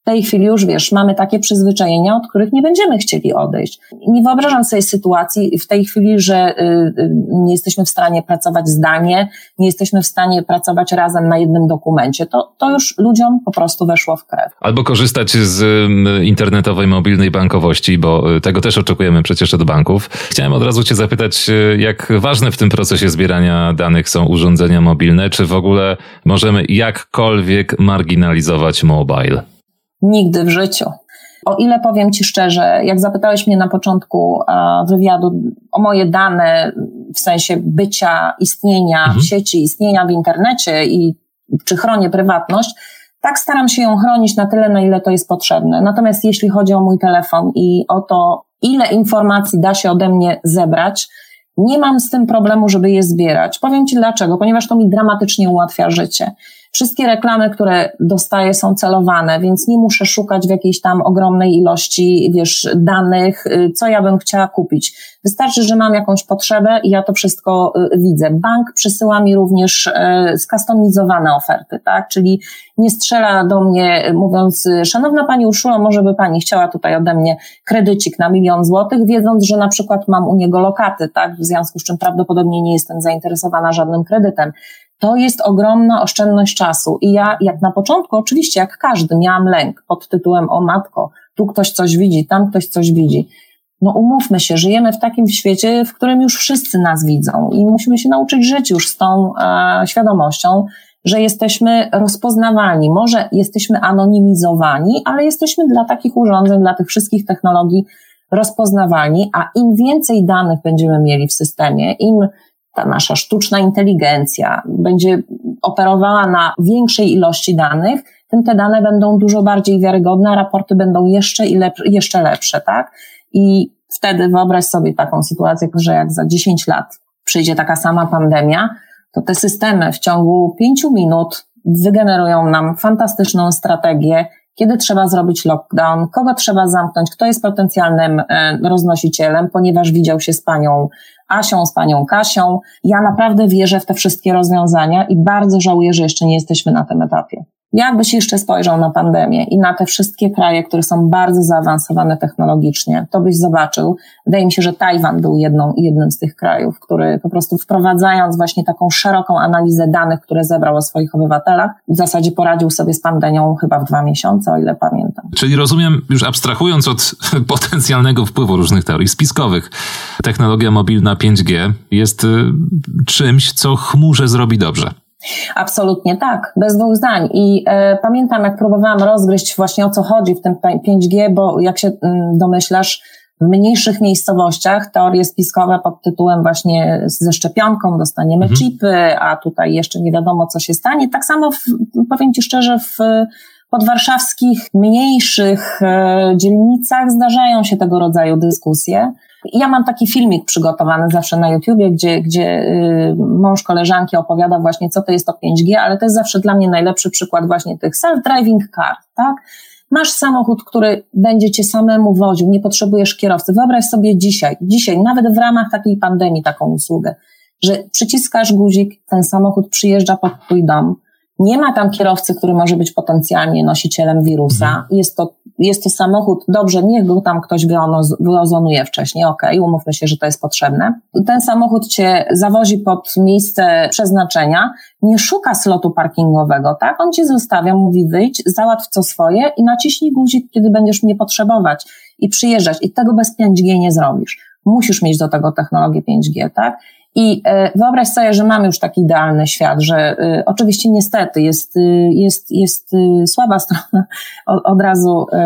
tej chwili już, wiesz, mamy takie przyzwyczajenia, od których nie będziemy chcieli odejść. Nie wyobrażam sobie sytuacji w tej chwili, że nie jesteśmy w stanie pracować zdalnie, nie jesteśmy w stanie pracować razem na jednym dokumencie. To, to już ludziom po prostu weszło w krew. Albo korzystać z internetowej, mobilnej bankowości, bo tego też oczekujemy przecież od banków. Chciałem od razu cię zapytać, jak ważne w tym procesie zbierania danych są urządzenia mobilne, czy w ogóle możemy jakkolwiek marginalizować mobile? Nigdy w życiu. O ile powiem ci szczerze, jak zapytałeś mnie na początku wywiadu o moje dane w sensie bycia, istnienia mhm. w sieci, istnienia w internecie i czy chronię prywatność, tak staram się ją chronić na tyle, na ile to jest potrzebne. Natomiast jeśli chodzi o mój telefon i o to, ile informacji da się ode mnie zebrać, nie mam z tym problemu, żeby je zbierać. Powiem ci dlaczego, ponieważ to mi dramatycznie ułatwia życie. Wszystkie reklamy, które dostaję, są celowane, więc nie muszę szukać w jakiejś tam ogromnej ilości, wiesz, danych, co ja bym chciała kupić. Wystarczy, że mam jakąś potrzebę i ja to wszystko widzę. Bank przysyła mi również skustomizowane oferty, tak? Czyli nie strzela do mnie mówiąc, szanowna pani Urszulo, może by pani chciała tutaj ode mnie kredycik na milion złotych, wiedząc, że na przykład mam u niego lokaty, tak? W związku z czym prawdopodobnie nie jestem zainteresowana żadnym kredytem. To jest ogromna oszczędność czasu i ja jak na początku, oczywiście jak każdy, miałam lęk pod tytułem o matko, tu ktoś coś widzi, tam ktoś coś widzi. No umówmy się, żyjemy w takim świecie, w którym już wszyscy nas widzą i musimy się nauczyć żyć już z tą e, świadomością, że jesteśmy rozpoznawalni. Może jesteśmy anonimizowani, ale jesteśmy dla takich urządzeń, dla tych wszystkich technologii rozpoznawalni, a im więcej danych będziemy mieli w systemie, im ta nasza sztuczna inteligencja będzie operowała na większej ilości danych, tym te dane będą dużo bardziej wiarygodne, a raporty będą jeszcze i lep- jeszcze lepsze, tak? I wtedy wyobraź sobie taką sytuację, że jak za dziesięć lat przyjdzie taka sama pandemia, to te systemy w ciągu pięciu minut wygenerują nam fantastyczną strategię, kiedy trzeba zrobić lockdown, kogo trzeba zamknąć, kto jest potencjalnym roznosicielem, ponieważ widział się z panią Asią, z panią Kasią. Ja naprawdę wierzę w te wszystkie rozwiązania i bardzo żałuję, że jeszcze nie jesteśmy na tym etapie. Jakbyś jeszcze spojrzał na pandemię i na te wszystkie kraje, które są bardzo zaawansowane technologicznie, to byś zobaczył, wydaje mi się, że Tajwan był jedną, jednym z tych krajów, który po prostu wprowadzając właśnie taką szeroką analizę danych, które zebrał o swoich obywatelach, w zasadzie poradził sobie z pandemią chyba w dwa miesiące, o ile pamiętam. Czyli rozumiem, już abstrahując od potencjalnego wpływu różnych teorii spiskowych, technologia mobilna pięć G jest y, czymś, co chmurze zrobi dobrze. Absolutnie tak, bez dwóch zdań. I e, pamiętam, jak próbowałam rozgryźć właśnie o co chodzi w tym pięć G, bo jak się m, domyślasz, w mniejszych miejscowościach teorie spiskowe pod tytułem właśnie ze szczepionką dostaniemy mhm. chipy, a tutaj jeszcze nie wiadomo, co się stanie. Tak samo, w, powiem ci szczerze, w podwarszawskich, mniejszych e, dzielnicach zdarzają się tego rodzaju dyskusje. Ja mam taki filmik przygotowany zawsze na YouTubie, gdzie, gdzie y, mąż koleżanki opowiada właśnie, co to jest to pięć G, ale to jest zawsze dla mnie najlepszy przykład właśnie tych self-driving car, tak? Masz samochód, który będzie cię samemu woził, nie potrzebujesz kierowcy. Wyobraź sobie dzisiaj, dzisiaj, nawet w ramach takiej pandemii taką usługę, że przyciskasz guzik, ten samochód przyjeżdża pod twój dom. Nie ma tam kierowcy, który może być potencjalnie nosicielem wirusa. Mhm. Jest to, jest to samochód, dobrze, niech go tam ktoś wyozonuje wcześniej, okej, okay, umówmy się, że to jest potrzebne. Ten samochód cię zawozi pod miejsce przeznaczenia, nie szuka slotu parkingowego, tak? On cię zostawia, mówi wyjdź, załatw co swoje i naciśnij guzik, kiedy będziesz mnie potrzebować i przyjeżdżać. I tego bez pięć G nie zrobisz. Musisz mieć do tego technologię pięć G, tak? I wyobraź sobie, że mamy już taki idealny świat, że y, oczywiście niestety jest, y, jest, jest y, słaba strona. Od, od razu y,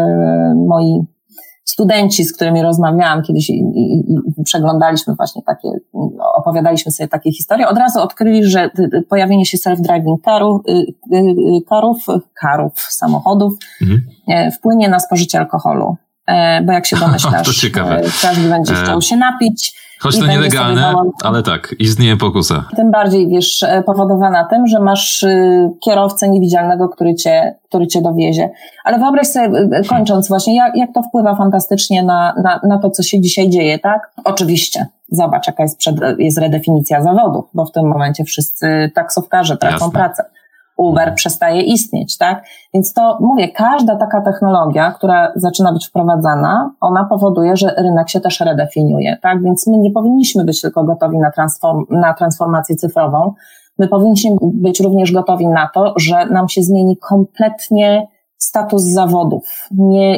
moi studenci, z którymi rozmawiałam kiedyś i, i, i przeglądaliśmy właśnie takie, opowiadaliśmy sobie takie historie, od razu odkryli, że y, pojawienie się self-driving carów, y, y, karów, karów, samochodów mhm. y, wpłynie na spożycie alkoholu. Y, bo jak się domyślasz, to ciekawe. Y, każdy będzie chciał się napić. Choć to nielegalne, ale tak, istnieje pokusa. Tym bardziej, wiesz, powodowana tym, że masz kierowcę niewidzialnego, który cię, który cię dowiezie. Ale wyobraź sobie, kończąc właśnie, jak, jak to wpływa fantastycznie na, na, na to, co się dzisiaj dzieje, tak? Oczywiście, zobacz, jaka jest, przed, jest redefinicja zawodów, bo w tym momencie wszyscy taksówkarze tracą Jasne. pracę. Uber przestaje istnieć, tak? Więc to, mówię, każda taka technologia, która zaczyna być wprowadzana, ona powoduje, że rynek się też redefiniuje, tak? Więc my nie powinniśmy być tylko gotowi na, transform- na transformację cyfrową, my powinniśmy być również gotowi na to, że nam się zmieni kompletnie status zawodów. Nie,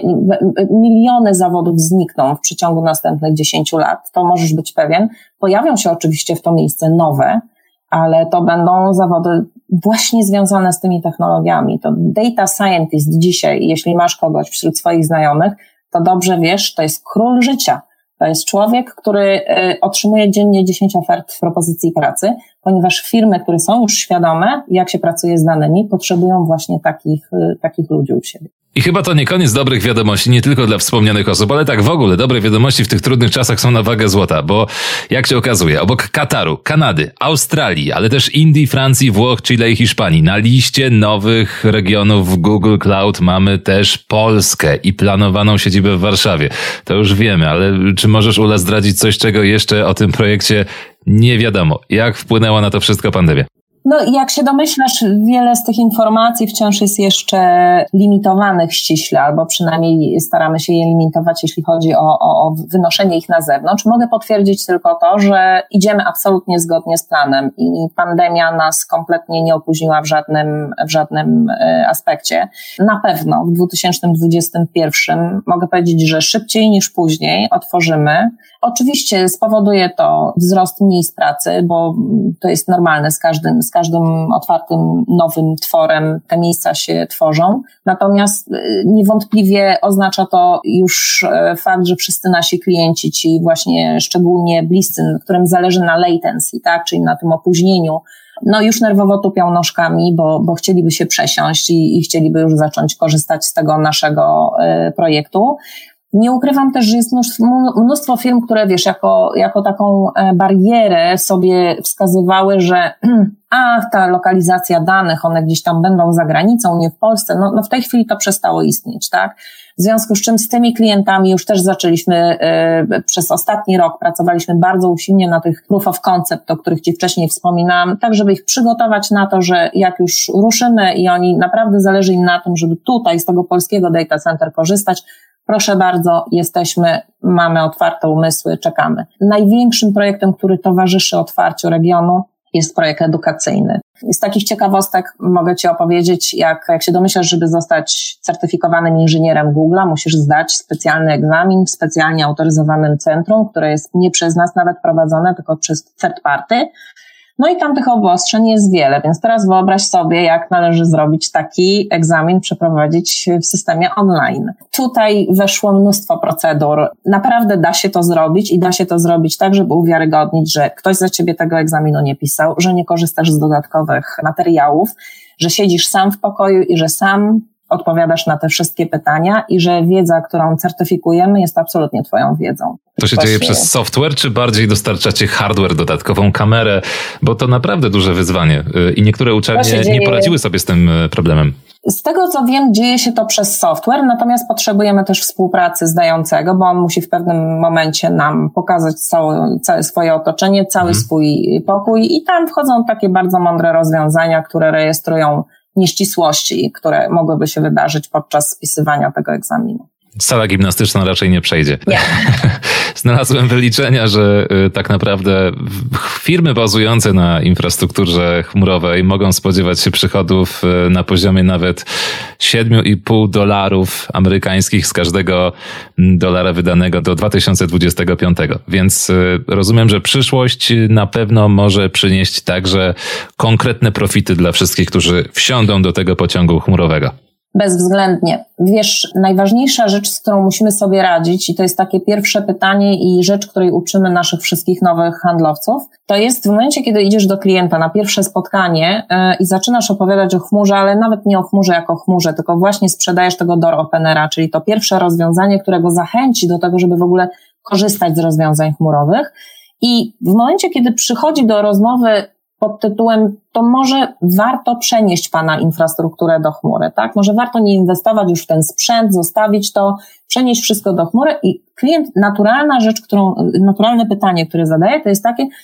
miliony zawodów znikną w przeciągu następnych dziesięciu lat, to możesz być pewien. Pojawią się oczywiście w to miejsce nowe, ale to będą zawody właśnie związane z tymi technologiami. To data scientist dzisiaj, jeśli masz kogoś wśród swoich znajomych, to dobrze wiesz, to jest król życia. To jest człowiek, który otrzymuje dziennie dziesięć ofert propozycji pracy, ponieważ firmy, które są już świadome, jak się pracuje z danymi, potrzebują właśnie takich, takich ludzi u siebie. I chyba to nie koniec dobrych wiadomości, nie tylko dla wspomnianych osób, ale tak w ogóle dobre wiadomości w tych trudnych czasach są na wagę złota, bo jak się okazuje, obok Kataru, Kanady, Australii, ale też Indii, Francji, Włoch, Chile i Hiszpanii, na liście nowych regionów Google Cloud mamy też Polskę i planowaną siedzibę w Warszawie. To już wiemy, ale czy możesz, Ula, zdradzić coś, czego jeszcze o tym projekcie nie wiadomo? Jak wpłynęła na to wszystko pandemia? No, jak się domyślasz, wiele z tych informacji wciąż jest jeszcze limitowanych ściśle, albo przynajmniej staramy się je limitować, jeśli chodzi o, o, o wynoszenie ich na zewnątrz. Mogę potwierdzić tylko to, że idziemy absolutnie zgodnie z planem i pandemia nas kompletnie nie opóźniła w żadnym, w żadnym aspekcie. Na pewno w dwa tysiące dwudziestym pierwszym mogę powiedzieć, że szybciej niż później otworzymy. Oczywiście spowoduje to wzrost miejsc pracy, bo to jest normalne, z każdym, z każdym otwartym nowym tworem te miejsca się tworzą. Natomiast niewątpliwie oznacza to już fakt, że wszyscy nasi klienci, ci właśnie szczególnie bliscy, którym zależy na latency, tak, czyli na tym opóźnieniu, no już nerwowo tupią nóżkami, bo, bo chcieliby się przesiąść i, i chcieliby już zacząć korzystać z tego naszego y, projektu. Nie ukrywam też, że jest mnóstwo, mnóstwo firm, które wiesz, jako, jako taką barierę sobie wskazywały, że ach, ta lokalizacja danych, one gdzieś tam będą za granicą, nie w Polsce, no, no w tej chwili to przestało istnieć, tak? W związku z czym z tymi klientami już też zaczęliśmy, y, przez ostatni rok pracowaliśmy bardzo usilnie na tych proof of concept, o których Ci wcześniej wspominałam, tak żeby ich przygotować na to, że jak już ruszymy i oni naprawdę zależy im na tym, żeby tutaj z tego polskiego data center korzystać, proszę bardzo, jesteśmy, mamy otwarte umysły, czekamy. Największym projektem, który towarzyszy otwarciu regionu, jest projekt edukacyjny. Z takich ciekawostek mogę Ci opowiedzieć, jak, jak się domyślasz, żeby zostać certyfikowanym inżynierem Google'a, musisz zdać specjalny egzamin w specjalnie autoryzowanym centrum, które jest nie przez nas nawet prowadzone, tylko przez third party. No i tam tych obostrzeń jest wiele, więc teraz wyobraź sobie, jak należy zrobić taki egzamin, przeprowadzić w systemie online. Tutaj weszło mnóstwo procedur. Naprawdę da się to zrobić i da się to zrobić tak, żeby uwiarygodnić, że ktoś za Ciebie tego egzaminu nie pisał, że nie korzystasz z dodatkowych materiałów, że siedzisz sam w pokoju i że sam odpowiadasz na te wszystkie pytania i że wiedza, którą certyfikujemy, jest absolutnie Twoją wiedzą. To się Właśnie dzieje przez software, czy bardziej dostarczacie hardware, dodatkową kamerę? Bo to naprawdę duże wyzwanie i niektóre uczelnie dzieje... nie poradziły sobie z tym problemem. Z tego co wiem, dzieje się to przez software, natomiast potrzebujemy też współpracy zdającego, bo on musi w pewnym momencie nam pokazać całe, całe swoje otoczenie, cały mhm. swój pokój i tam wchodzą takie bardzo mądre rozwiązania, które rejestrują nieścisłości, które mogłyby się wydarzyć podczas spisywania tego egzaminu. Sala gimnastyczna raczej nie przejdzie. Nie. Znalazłem wyliczenia, że tak naprawdę firmy bazujące na infrastrukturze chmurowej mogą spodziewać się przychodów na poziomie nawet siedem i pół dolarów amerykańskich z każdego dolara wydanego do dwa tysiące dwudziestego piątego. Więc rozumiem, że przyszłość na pewno może przynieść także konkretne profity dla wszystkich, którzy wsiądą do tego pociągu chmurowego. Bezwzględnie. Wiesz, najważniejsza rzecz, z którą musimy sobie radzić, i to jest takie pierwsze pytanie i rzecz, której uczymy naszych wszystkich nowych handlowców, to jest w momencie, kiedy idziesz do klienta na pierwsze spotkanie yy, i zaczynasz opowiadać o chmurze, ale nawet nie o chmurze jako chmurze, tylko właśnie sprzedajesz tego door openera, czyli to pierwsze rozwiązanie, które go zachęci do tego, żeby w ogóle korzystać z rozwiązań chmurowych. I w momencie, kiedy przychodzi do rozmowy pod tytułem, to może warto przenieść Pana infrastrukturę do chmury, tak? Może warto nie inwestować już w ten sprzęt, zostawić to, przenieść wszystko do chmury i klient, naturalna rzecz, którą, naturalne pytanie, które zadaje, to jest takie,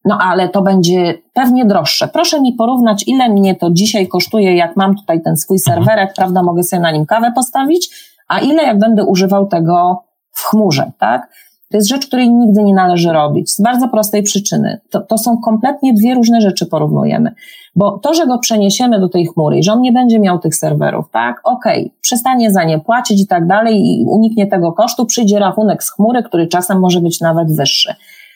No ale to będzie pewnie droższe. Proszę mi porównać, ile mnie to dzisiaj kosztuje, jak mam tutaj ten swój serwerek, prawda, mogę sobie na nim kawę postawić, a ile jak będę używał tego w chmurze, tak? To jest rzecz, której nigdy nie należy robić. Z bardzo prostej przyczyny. To, to są kompletnie dwie różne rzeczy porównujemy. Bo to, że go przeniesiemy do tej chmury i że on nie będzie miał tych serwerów, tak, okej, okay, przestanie za nie płacić i tak dalej i uniknie tego kosztu, przyjdzie rachunek z chmury, który czasem może być nawet wyższy.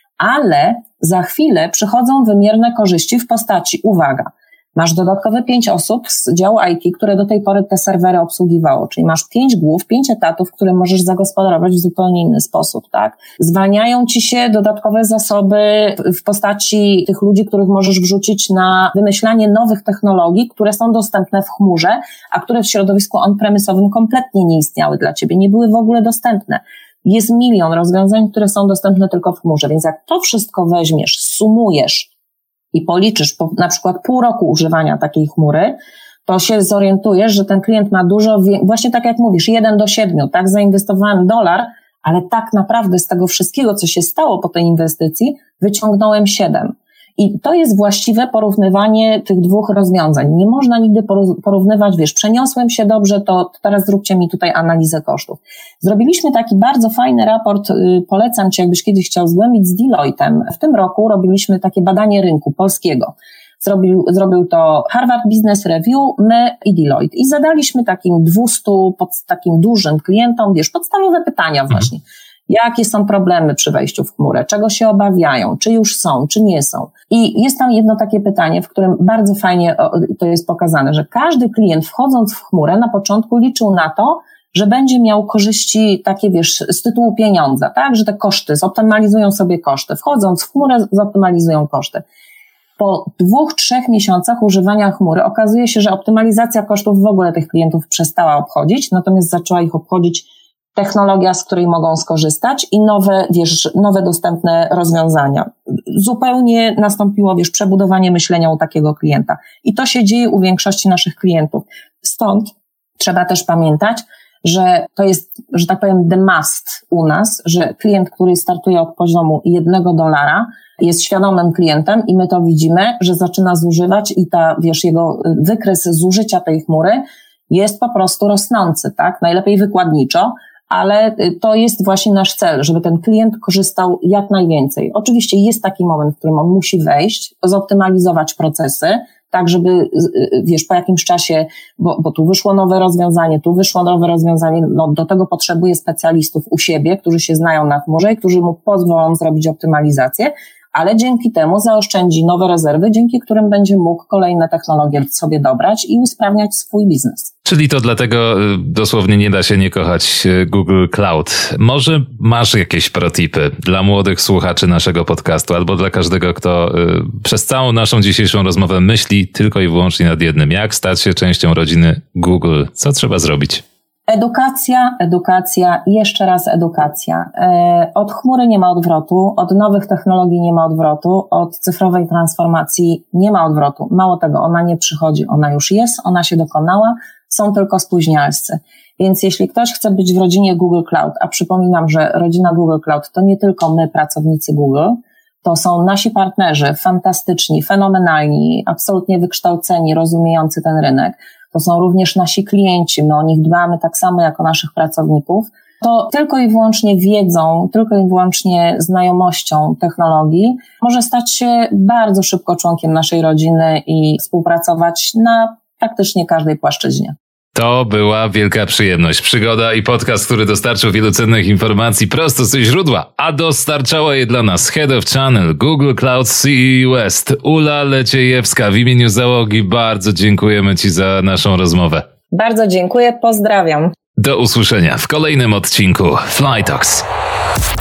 Ale za chwilę przychodzą wymierne korzyści w postaci, uwaga, masz dodatkowe pięć osób z działu I T, które do tej pory te serwery obsługiwało, czyli masz pięć głów, pięć etatów, które możesz zagospodarować w zupełnie inny sposób, tak? Zwalniają ci się dodatkowe zasoby w postaci tych ludzi, których możesz wrzucić na wymyślanie nowych technologii, które są dostępne w chmurze, a które w środowisku on-premisowym kompletnie nie istniały dla ciebie, nie były w ogóle dostępne. Jest milion rozwiązań, które są dostępne tylko w chmurze, więc jak to wszystko weźmiesz, sumujesz i policzysz po, na przykład pół roku używania takiej chmury, to się zorientujesz, że ten klient ma dużo, właśnie tak jak mówisz, jeden do siedmiu, tak, zainwestowałem dolar, ale tak naprawdę z tego wszystkiego, co się stało po tej inwestycji, wyciągnąłem siedem. I to jest właściwe porównywanie tych dwóch rozwiązań. Nie można nigdy porównywać, wiesz, przeniosłem się dobrze, to teraz zróbcie mi tutaj analizę kosztów. Zrobiliśmy taki bardzo fajny raport, polecam Ci, jakbyś kiedyś chciał zgłębić, z Deloitte'em. W tym roku robiliśmy takie badanie rynku polskiego. Zrobił, zrobił to Harvard Business Review, my i Deloitte. I zadaliśmy takim dwustu, pod, takim dużym klientom, wiesz, podstawowe pytania właśnie. Jakie są problemy przy wejściu w chmurę? Czego się obawiają? Czy już są, czy nie są? I jest tam jedno takie pytanie, w którym bardzo fajnie to jest pokazane, że każdy klient wchodząc w chmurę na początku liczył na to, że będzie miał korzyści takie, wiesz, z tytułu pieniądza, tak? Że te koszty, zoptymalizują sobie koszty. Wchodząc w chmurę, zoptymalizują koszty. Po dwóch, trzech miesiącach używania chmury okazuje się, że optymalizacja kosztów w ogóle tych klientów przestała obchodzić, natomiast zaczęła ich obchodzić technologia, z której mogą skorzystać i nowe, wiesz, nowe dostępne rozwiązania. Zupełnie nastąpiło, wiesz, przebudowanie myślenia u takiego klienta. I to się dzieje u większości naszych klientów. Stąd trzeba też pamiętać, że to jest, że tak powiem, the must u nas, że klient, który startuje od poziomu jednego dolara, jest świadomym klientem i my to widzimy, że zaczyna zużywać i ta, wiesz, jego wykres zużycia tej chmury jest po prostu rosnący, tak? Najlepiej wykładniczo, ale to jest właśnie nasz cel, żeby ten klient korzystał jak najwięcej. Oczywiście jest taki moment, w którym on musi wejść, zoptymalizować procesy, tak żeby, wiesz, po jakimś czasie, bo, bo tu wyszło nowe rozwiązanie, tu wyszło nowe rozwiązanie, no do tego potrzebuje specjalistów u siebie, którzy się znają na chmurze i którzy mu pozwolą zrobić optymalizację, ale dzięki temu zaoszczędzi nowe rezerwy, dzięki którym będzie mógł kolejne technologie sobie dobrać i usprawniać swój biznes. Czyli to dlatego dosłownie nie da się nie kochać Google Cloud. Może masz jakieś protipy dla młodych słuchaczy naszego podcastu albo dla każdego, kto przez całą naszą dzisiejszą rozmowę myśli tylko i wyłącznie nad jednym. Jak stać się częścią rodziny Google? Co trzeba zrobić? Edukacja, edukacja i jeszcze raz edukacja. Od chmury nie ma odwrotu, od nowych technologii nie ma odwrotu, od cyfrowej transformacji nie ma odwrotu. Mało tego, ona nie przychodzi, ona już jest, ona się dokonała, są tylko spóźnialscy. Więc jeśli ktoś chce być w rodzinie Google Cloud, a przypominam, że rodzina Google Cloud to nie tylko my, pracownicy Google, to są nasi partnerzy, fantastyczni, fenomenalni, absolutnie wykształceni, rozumiejący ten rynek. To są również nasi klienci, my o nich dbamy tak samo jak o naszych pracowników. To tylko i wyłącznie wiedzą, tylko i wyłącznie znajomością technologii może stać się bardzo szybko członkiem naszej rodziny i współpracować na praktycznie każdej płaszczyźnie. To była wielka przyjemność. Przygoda i podcast, który dostarczył wielu cennych informacji prosto ze źródła, a dostarczała je dla nas Head of Channel Google Cloud C E O West Ula Leciejewska. W imieniu załogi bardzo dziękujemy Ci za naszą rozmowę. Bardzo dziękuję, pozdrawiam. Do usłyszenia w kolejnym odcinku Fly Talks.